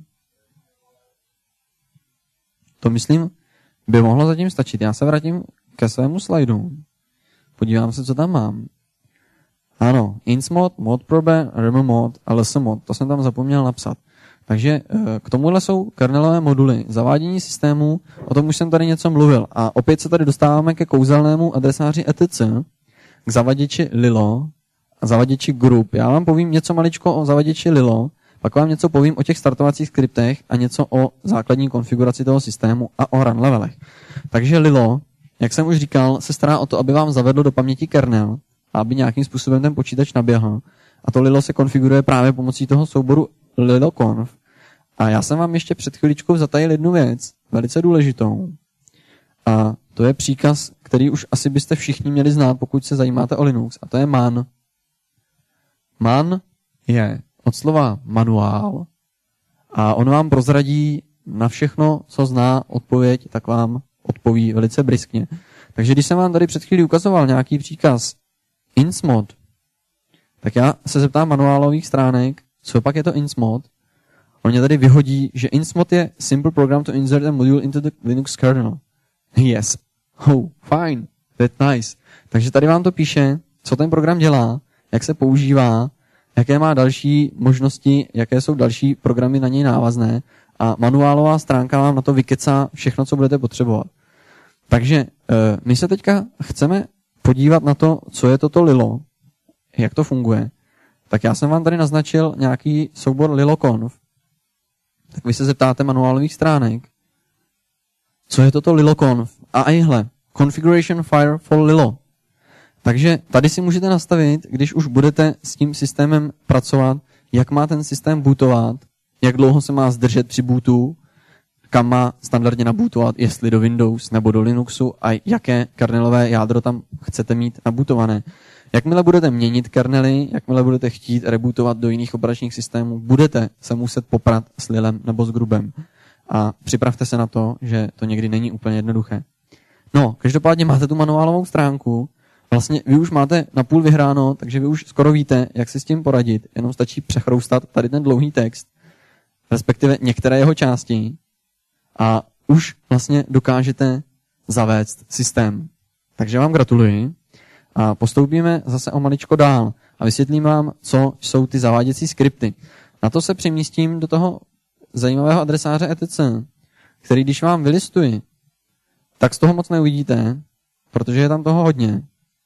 To myslím, by mohlo zatím stačit. Já se vrátím ke svému slajdu. Podívám se, co tam mám. Ano, insmod, modprob, removemod a lsmod. To jsem tam zapomněl napsat. Takže k tomuhle jsou kernelové moduly. Zavádění systému, o tom už jsem tady něco mluvil. A opět se tady dostáváme ke kouzelnému adresáři etc, k zavaděči Lilo a zavaděči group. Já vám povím něco maličko o zavaděči Lilo, pak vám něco povím o těch startovacích skriptech a něco o základní konfiguraci toho systému a o run levelech. Takže Lilo, jak jsem už říkal, se stará o to, aby vám zavedlo do paměti kernel a aby nějakým způsobem ten počítač naběhl. A to Lilo se konfiguruje právě pomocí toho souboru liloconf. A já jsem vám ještě před chviličkou zatajil jednu věc, velice důležitou. A to je příkaz, který už asi byste všichni měli znát, pokud se zajímáte o Linux. A to je man. Man je od slova manuál a on vám prozradí na všechno, co zná odpověď, tak vám odpoví velice briskně. Takže když jsem vám tady před chvílí ukazoval nějaký příkaz insmod. Tak já se zeptám manuálových stránek, co pak je to insmod. On mě tady vyhodí, že insmod je simple program to insert a module into the Linux kernel. Yes. Oh, fine. That's nice. Takže tady vám to píše, co ten program dělá, jak se používá, jaké má další možnosti, jaké jsou další programy na něj návazné a manuálová stránka vám na to vykecá všechno, co budete potřebovat. Takže my se teďka chceme podívat na to, co je toto Lilo, jak to funguje. Tak já jsem vám tady naznačil nějaký soubor liloconf. Tak vy se zeptáte manuálových stránek, co je toto liloconf. A ihle, configuration file for Lilo. Takže tady si můžete nastavit, když už budete s tím systémem pracovat, jak má ten systém bootovat, jak dlouho se má zdržet při bootu, kam má standardně nabootovat, jestli do Windows nebo do Linuxu a jaké kernelové jádro tam chcete mít nabootované. Jakmile budete měnit kernely, jakmile budete chtít rebootovat do jiných operačních systémů, budete se muset poprat s Lilem nebo s Grubem. A připravte se na to, že to někdy není úplně jednoduché. No, každopádně máte tu manuálovou stránku, vlastně vy už máte napůl vyhráno, takže vy už skoro víte, jak si s tím poradit, jenom stačí přechroustat tady ten dlouhý text, respektive některé jeho části a už vlastně dokážete zavést systém. Takže vám gratuluji a postoupíme zase o maličko dál a vysvětlím vám, co jsou ty zaváděcí skripty. Na to se přemístím do toho zajímavého adresáře et cetera, který když vám vylistuji, tak z toho moc neuvidíte, protože je tam toho hodně.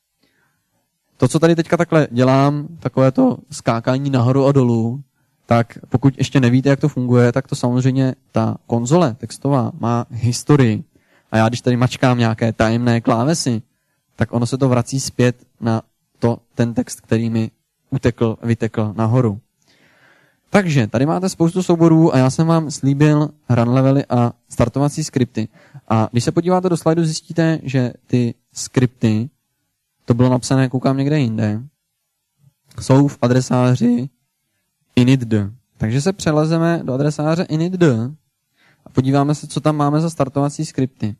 To, co tady teďka takhle dělám, takové to skákání nahoru a dolů, tak pokud ještě nevíte, jak to funguje, tak to samozřejmě ta konzole textová má historii. A já, když tady mačkám nějaké tajemné klávesy, tak ono se to vrací zpět na to, ten text, který mi utekl, vytekl nahoru. Takže tady máte spoustu souborů a já jsem vám slíbil run levely a startovací skripty. A když se podíváte do slajdu, zjistíte, že ty skripty, to bylo napsané, koukám někde jinde, jsou v adresáři initd. Takže se přelezeme do adresáře initd a podíváme se, co tam máme za startovací skripty.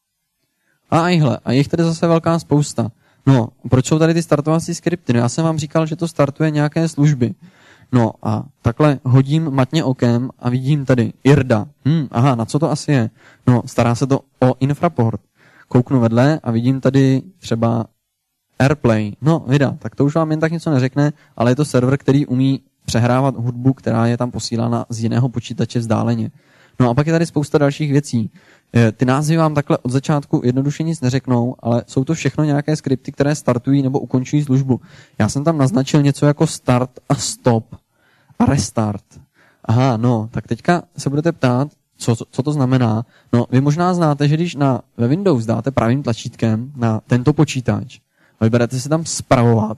A ihle, a jich tady zase velká spousta. No, proč jsou tady ty startovací skripty? No, já jsem vám říkal, že to startuje nějaké služby. No a takhle hodím matně okem a vidím tady irda. Hm, aha, na co to asi je? No, stará se to o infraport. Kouknu vedle a vidím tady třeba Airplay. No, vida, tak to už vám jen tak něco neřekne, ale je to server, který umí přehrávat hudbu, která je tam posílána z jiného počítače vzdáleně. No a pak je tady spousta dalších věcí. Ty názvy vám takhle od začátku jednoduše nic neřeknou, ale jsou to všechno nějaké skripty, které startují nebo ukončují službu. Já jsem tam naznačil něco jako start a stop a restart. Aha, no, tak teďka se budete ptát, co, co to znamená. No, vy možná znáte, že když na, ve Windows dáte pravým tlačítkem na tento počítač a vyberete si tam spravovat,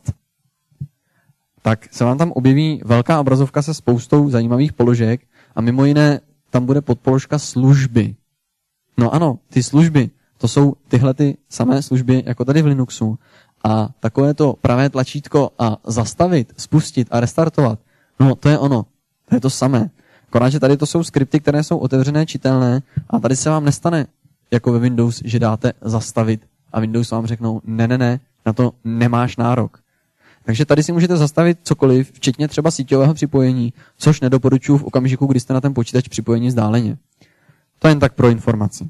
tak se vám tam objeví velká obrazovka se spoustou zajímavých položek a mimo jiné tam bude podpoložka služby. No ano, ty služby, to jsou tyhle ty samé služby jako tady v Linuxu a takové to pravé tlačítko a zastavit, spustit a restartovat, no to je ono, to je to samé. Akorát, že tady to jsou skripty, které jsou otevřené, čitelné a tady se vám nestane jako ve Windows, že dáte zastavit a Windows vám řeknou ne, ne, ne, na to nemáš nárok. Takže tady si můžete zastavit cokoliv, včetně třeba síťového připojení, což nedoporučuji v okamžiku, kdy jste na ten počítač připojení vzdáleně. To jen tak pro informaci.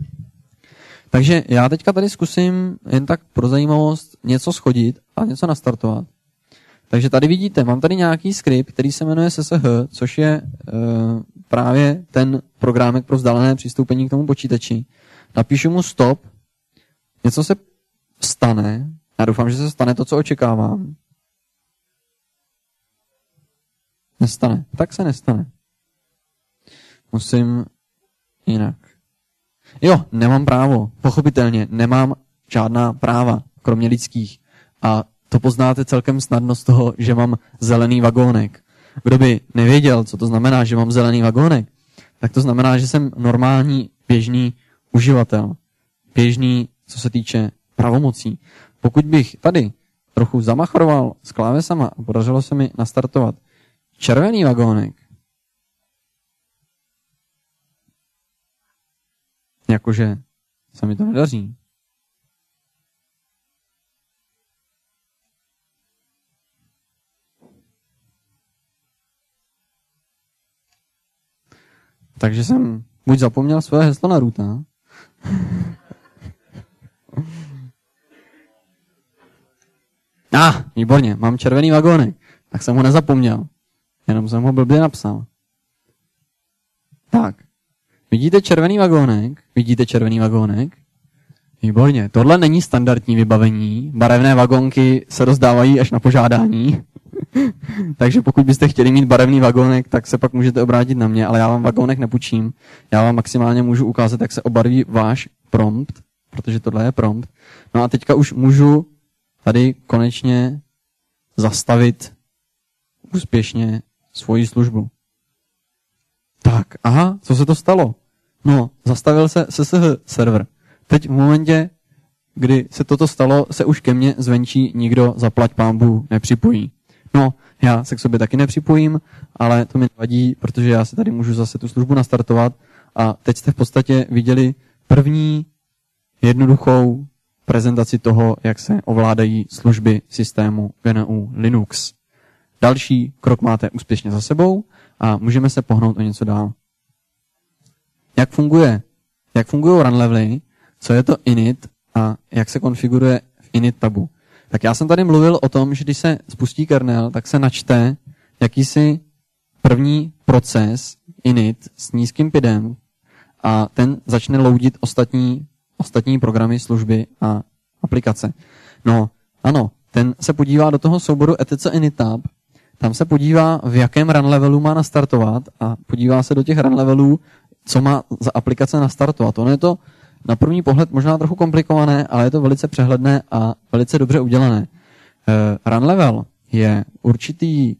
Takže já teďka tady zkusím jen tak pro zajímavost něco schodit a něco nastartovat. Takže tady vidíte, mám tady nějaký skript, který se jmenuje S S H, což je e, právě ten programek pro vzdálené přistoupení k tomu počítači. Napíšu mu stop, něco se stane, já doufám, že se stane to, co očekávám. Nestane. Tak se nestane. Musím jinak. Jo, nemám právo. Pochopitelně, nemám žádná práva, kromě lidských. A to poznáte celkem snadno z toho, že mám zelený vagónek. Kdo by nevěděl, co to znamená, že mám zelený vagónek, tak to znamená, že jsem normální, běžný uživatel. Běžný, co se týče pravomocí. Pokud bych tady trochu zamachroval s klávesama a podařilo se mi nastartovat červený vagónek, jakože se mi to nedaří. Takže jsem buď zapomněl své heslo na roota, a, ah, výborně, mám červený vagónek, tak jsem ho nezapomněl, jenom jsem ho blbě napsal. Tak, vidíte červený vagónek? Vidíte červený vagónek? Výborně, tohle není standardní vybavení, barevné vagónky se rozdávají až na požádání, takže pokud byste chtěli mít barevný vagónek, tak se pak můžete obrátit na mě, ale já vám vagónek nepůjčím, já vám maximálně můžu ukázat, jak se obarví váš prompt, protože tohle je prompt. No a teďka už můžu tady konečně zastavit úspěšně svoji službu. Tak, aha, co se to stalo? No, zastavil se S S H server. Teď v momentě, kdy se toto stalo, se už ke mně zvenčí nikdo zaplať pánbů nepřipojí. No, já se k sobě taky nepřipojím, ale to mi nevadí, protože já si tady můžu zase tu službu nastartovat a teď jste v podstatě viděli první jednoduchou prezentaci toho, jak se ovládají služby systému G N U Linux. Další krok máte úspěšně za sebou a můžeme se pohnout o něco dál. Jak funguje? Jak fungují run levely? Co je to init a jak se konfiguruje v init tabu? Tak já jsem tady mluvil o tom, že když se spustí kernel, tak se načte jakýsi první proces init s nízkým pidem a ten začne loadit ostatní, ostatní programy, služby a aplikace. No, ano, ten se podívá do toho souboru etc inittab, tam se podívá, v jakém run levelu má nastartovat a podívá se do těch run levelů, co má za aplikace nastartovat. Ono je to na první pohled možná trochu komplikované, ale je to velice přehledné a velice dobře udělané. Uh, run level je určitý,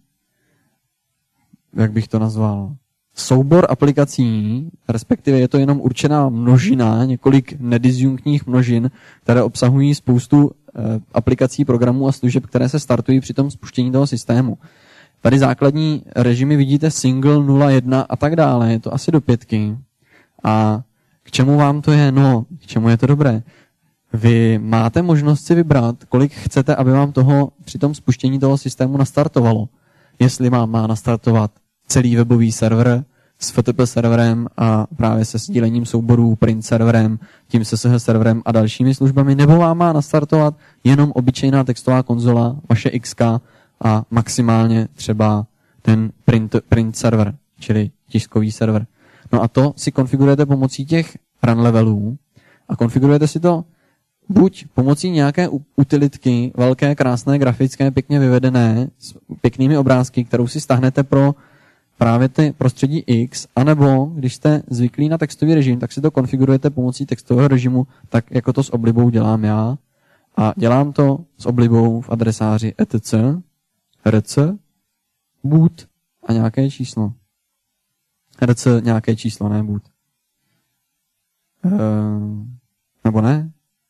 jak bych to nazval, soubor aplikací, respektive je to jenom určená množina, několik nedisjunktních množin, které obsahují spoustu uh, aplikací, programů a služeb, které se startují při tom spuštění toho systému. Tady základní režimy vidíte single, nula, jedna a tak dále, je to asi do pětky. A k čemu vám to je? No, k čemu je to dobré? Vy máte možnost si vybrat, kolik chcete, aby vám toho při tom spuštění toho systému nastartovalo. Jestli vám má nastartovat celý webový server s F T P serverem a právě se sdílením souborů, print serverem, tím S S H serverem a dalšími službami, nebo vám má nastartovat jenom obyčejná textová konzola, vaše X K a maximálně třeba ten print, print server, čili tiskový server. No a to si konfigurujete pomocí těch run levelů a konfigurujete si to buď pomocí nějaké utilitky, velké, krásné, grafické, pěkně vyvedené, s pěknými obrázky, kterou si stáhnete pro právě ty prostředí X, anebo když jste zvyklí na textový režim, tak si to konfigurujete pomocí textového režimu, tak jako to s oblibou dělám já. A dělám to s oblibou v adresáři etc, rc, boot a nějaké číslo. rc nějaké číslo, ne boot. Uh, nebo ne?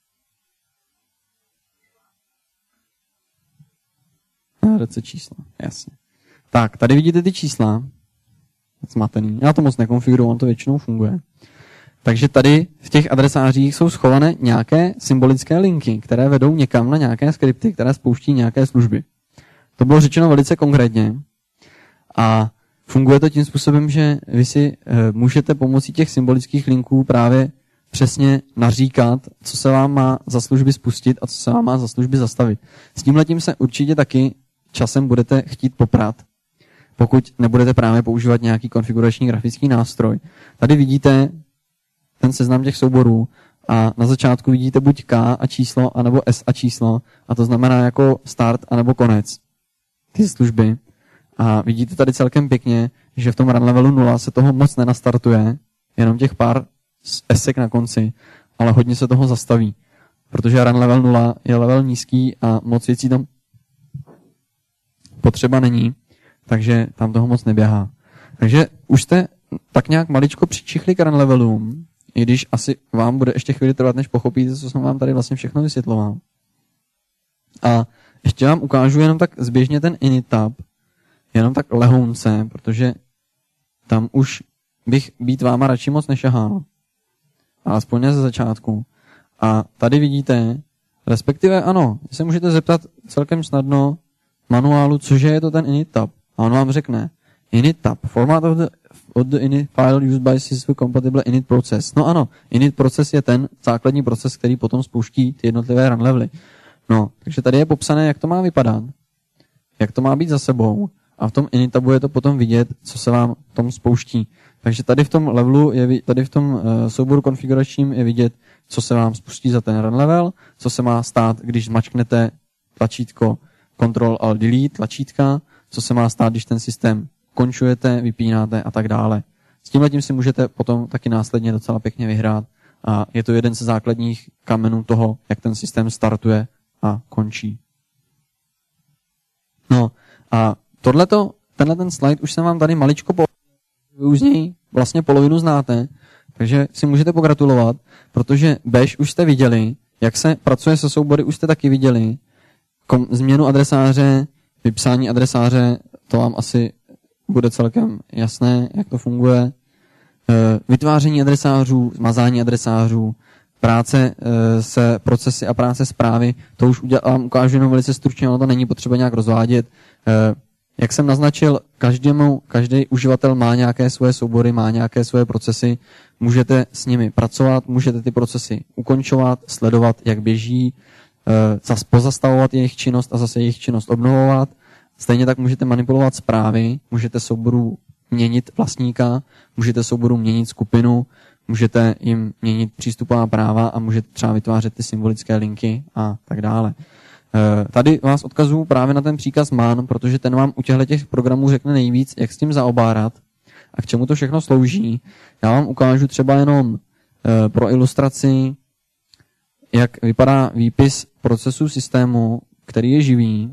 rc číslo, jasně. Tak, tady vidíte ty čísla. Zmatený. Já to moc nekonfiguruju, on to většinou funguje. Takže tady v těch adresářích jsou schované nějaké symbolické linky, které vedou někam na nějaké skripty, které spouští nějaké služby. To bylo řečeno velice konkrétně. A funguje to tím způsobem, že vy si e, můžete pomocí těch symbolických linků právě přesně naříkat, co se vám má za služby spustit a co se vám má za služby zastavit. S tímhletím se určitě taky časem budete chtít poprat, pokud nebudete právě používat nějaký konfigurační grafický nástroj. Tady vidíte ten seznam těch souborů a na začátku vidíte buď K a číslo, anebo S a číslo, a to znamená jako start anebo konec ty služby. A vidíte tady celkem pěkně, že v tom run levelu nula se toho moc nenastartuje, jenom těch pár esek na konci, ale hodně se toho zastaví, protože run level nula je level nízký a moc věcí tam potřeba není, takže tam toho moc neběhá. Takže už jste tak nějak maličko přičichli k run levelům, i když asi vám bude ještě chvíli trvat, než pochopíte, co jsem vám tady vlastně všechno vysvětloval. A ještě vám ukážu jenom tak zběžně ten init tab, jenom tak lehounce, protože tam už bych být váma radši moc nešahal. Alespoň ne ze začátku. A tady vidíte, respektive ano, se můžete zeptat celkem snadno manuálu, cože je to ten init tab. A on vám řekne, Init tab. Format of the, of the init file used by sys compatible init process. No ano, init proces je ten základní proces, který potom spouští ty jednotlivé run levely. No, takže tady je popsané, jak to má vypadat, jak to má být za sebou a v tom init tabu je to potom vidět, co se vám v tom spouští. Takže tady v tom levelu, je, tady v tom uh, souboru konfiguračním je vidět, co se vám spustí za ten run level, co se má stát, když zmačknete tlačítko Control Alt Delete tlačítka, co se má stát, když ten systém končujete, vypínáte a tak dále. S tímhletím si můžete potom taky následně docela pěkně vyhrát a je to jeden ze základních kamenů toho, jak ten systém startuje a končí. No a tohleto, tenhle ten slide už jsem vám tady maličko po... Vy už z něj vlastně polovinu znáte, takže si můžete pogratulovat, protože Bash už jste viděli, jak se pracuje se soubory, už jste taky viděli, Kom, změnu adresáře, vypsání adresáře, to vám asi bude celkem jasné, jak to funguje. E, vytváření adresářů, zmazání adresářů, práce e, se procesy a práce zprávy, to už udělám, ukážu jenom velice stručně, ono to není potřeba nějak rozvádět. E, jak jsem naznačil, každému, každý uživatel má nějaké svoje soubory, má nějaké svoje procesy, můžete s nimi pracovat, můžete ty procesy ukončovat, sledovat, jak běží, e, pozastavovat jejich činnost a zase jejich činnost obnovovat. Stejně tak můžete manipulovat zprávy, můžete souboru měnit vlastníka, můžete souboru měnit skupinu, můžete jim měnit přístupová práva a můžete třeba vytvářet ty symbolické linky a tak dále. Tady vás odkazuju právě na ten příkaz man, protože ten vám u těchto programů řekne nejvíc, jak s tím zaobárat a k čemu to všechno slouží. Já vám ukážu třeba jenom pro ilustraci, jak vypadá výpis procesu systému, který je živý.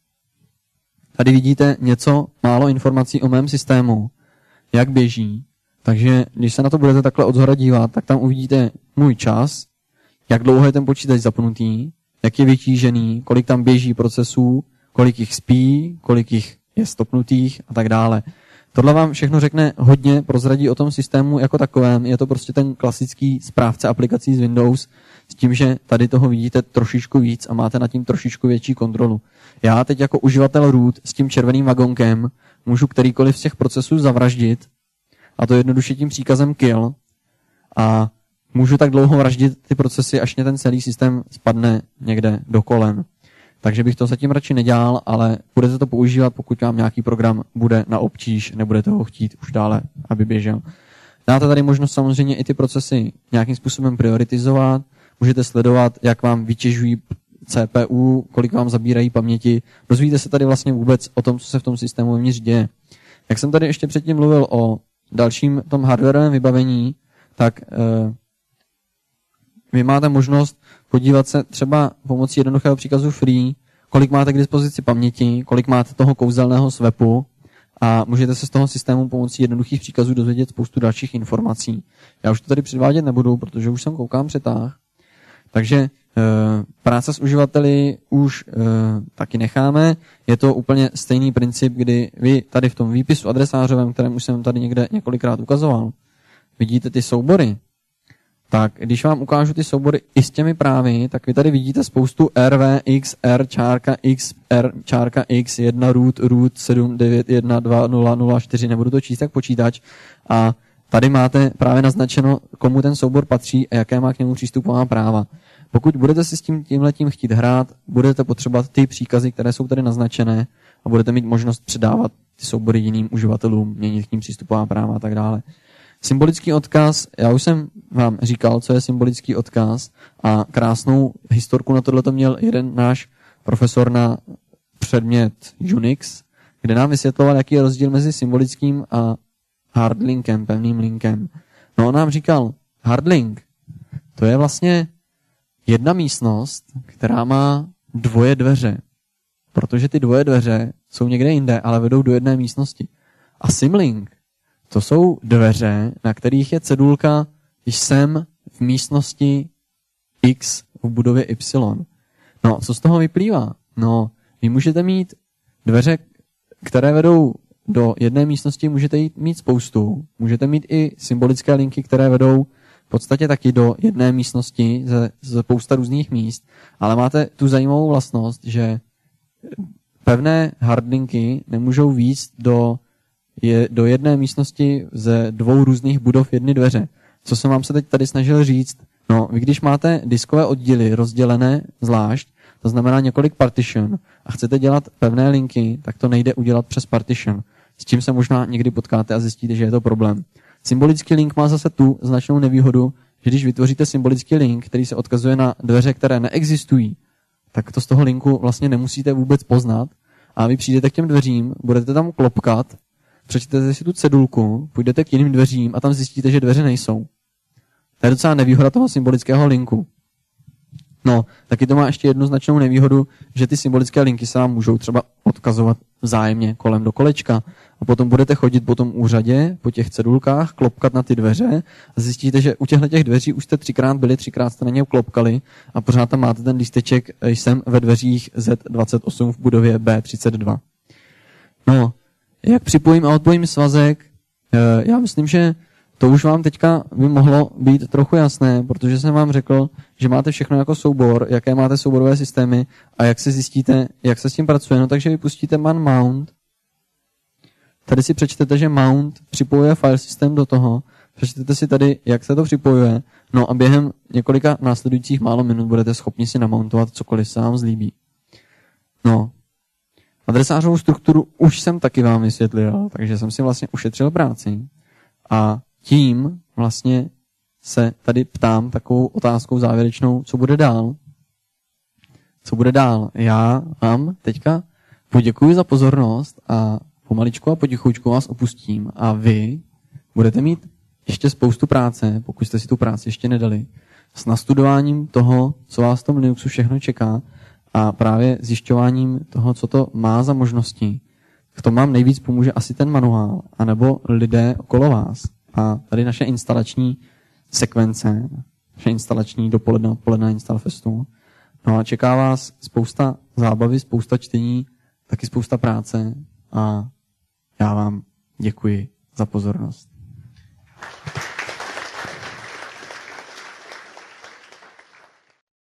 Tady vidíte něco málo informací o mém systému, jak běží. Takže když se na to budete takhle odzhora dívat, tak tam uvidíte můj čas, jak dlouho je ten počítač zapnutý, jak je vytížený, kolik tam běží procesů, kolik jich spí, kolik jich je stopnutých a tak dále. Tohle vám všechno řekne hodně, prozradí o tom systému jako takovém. Je to prostě ten klasický správce aplikací z Windows s tím, že tady toho vidíte trošičku víc a máte nad tím trošičku větší kontrolu. Já teď jako uživatel root s tím červeným vagonkem můžu kterýkoliv z těch procesů zavraždit a to jednoduše tím příkazem kill a můžu tak dlouho vraždit ty procesy, až mě ten celý systém spadne někde do kolen. Takže bych to zatím radši nedělal, ale budete to používat, pokud vám nějaký program bude na obtíž, nebudete ho chtít už dále, aby běžel. Dáte tady možnost samozřejmě i ty procesy nějakým způsobem prioritizovat, můžete sledovat, jak vám vytěžují C P U, kolik vám zabírají paměti. Dozvíte se tady vlastně vůbec o tom, co se v tom systému vevnitř děje. Jak jsem tady ještě předtím mluvil o dalším tom hardwarovém vybavení, tak eh, vy máte možnost podívat se třeba pomocí jednoduchého příkazu free, kolik máte k dispozici paměti, kolik máte toho kouzelného swapu a můžete se z toho systému pomocí jednoduchých příkazů dozvědět spoustu dalších informací. Já už to tady předvádět nebudu, protože už jsem koukám přetáh. Takže e, práce s uživateli už e, taky necháme. Je to úplně stejný princip, kdy vy tady v tom výpisu adresářovém, kterém už jsem tady někde několikrát ukazoval, vidíte ty soubory. Tak když vám ukážu ty soubory i s těmi právy, tak vy tady vidíte spoustu R V X, R, čárka X, R, čárka X, jedna root, root sedm devět jedna dva nula nula čtyři, nebudu to číst jak počítač. A tady máte právě naznačeno, komu ten soubor patří a jaké má k němu přístupová práva. Pokud budete si s tím tímhletím chtít hrát, budete potřebovat ty příkazy, které jsou tady naznačené a budete mít možnost předávat ty soubory jiným uživatelům, měnit k ním přístupová práva a tak dále. Symbolický odkaz, já už jsem vám říkal, co je symbolický odkaz a krásnou historku na tohleto měl jeden náš profesor na předmět Unix, kde nám vysvětloval, jaký je rozdíl mezi symbolickým a hardlinkem, pevným linkem. No on nám říkal, hardlink, to je vlastně jedna místnost, která má dvoje dveře, protože ty dvoje dveře jsou někde jinde, ale vedou do jedné místnosti. A symlink, to jsou dveře, na kterých je cedulka, jsem v místnosti X v budově Y. No, co z toho vyplývá? No, vy můžete mít dveře, které vedou do jedné místnosti, můžete jít mít spoustu. Můžete mít i symbolické linky, které vedou v podstatě taky do jedné místnosti ze, ze spousta různých míst. Ale máte tu zajímavou vlastnost, že pevné hardlinky nemůžou výjít do je do jedné místnosti ze dvou různých budov jedny dveře. Co jsem vám se teď tady snažil říct? No, vy když máte diskové oddíly rozdělené zvlášť, to znamená několik partition, a chcete dělat pevné linky, tak to nejde udělat přes partition. S čím se možná někdy potkáte a zjistíte, že je to problém. Symbolický link má zase tu značnou nevýhodu, že když vytvoříte symbolický link, který se odkazuje na dveře, které neexistují, tak to z toho linku vlastně nemusíte vůbec poznat. A vy přijdete k těm dveřím, budete tam klopkat, přečtete si tu cedulku, půjdete k jiným dveřím a tam zjistíte, že dveře nejsou. To je docela nevýhoda toho symbolického linku. No, taky to má ještě jednu značnou nevýhodu, že ty symbolické linky se vám můžou třeba odkazovat vzájemně kolem do kolečka a potom budete chodit po tom úřadě, po těch cedulkách, klopkat na ty dveře a zjistíte, že u těchto těch dveří už jste třikrát byli, třikrát jste na ně klopkali a pořád tam máte ten lísteček, jsem ve dveřích Z dvacet osm v budově B třicet dva. No, jak připojím a odpojím svazek, já myslím, že to už vám teďka by mohlo být trochu jasné, protože jsem vám řekl, že máte všechno jako soubor, jaké máte souborové systémy a jak se zjistíte, jak se s tím pracuje. No takže vypustíte man mount. Tady si přečtete, že mount připojuje file system do toho. Přečtete si tady, jak se to připojuje. No a během několika následujících málo minut budete schopni si namountovat cokoliv se vám zlíbí. No. Adresářovou strukturu už jsem taky vám vysvětlil, takže jsem si vlastně ušetřil práci. A tím vlastně se tady ptám takovou otázkou závěrečnou, co bude dál. Co bude dál? Já vám teďka poděkuji za pozornost a pomaličku a potichoučku vás opustím a vy budete mít ještě spoustu práce, pokud jste si tu práci ještě nedali, s nastudováním toho, co vás v tom Linuxu všechno čeká a právě zjišťováním toho, co to má za možnosti. V tom vám nejvíc pomůže asi ten manuál, anebo lidé okolo vás. A tady naše instalační sekvence, naše instalační dopoledne, odpoledne Installfestu. No a čeká vás spousta zábavy, spousta čtení, taky spousta práce a já vám děkuji za pozornost.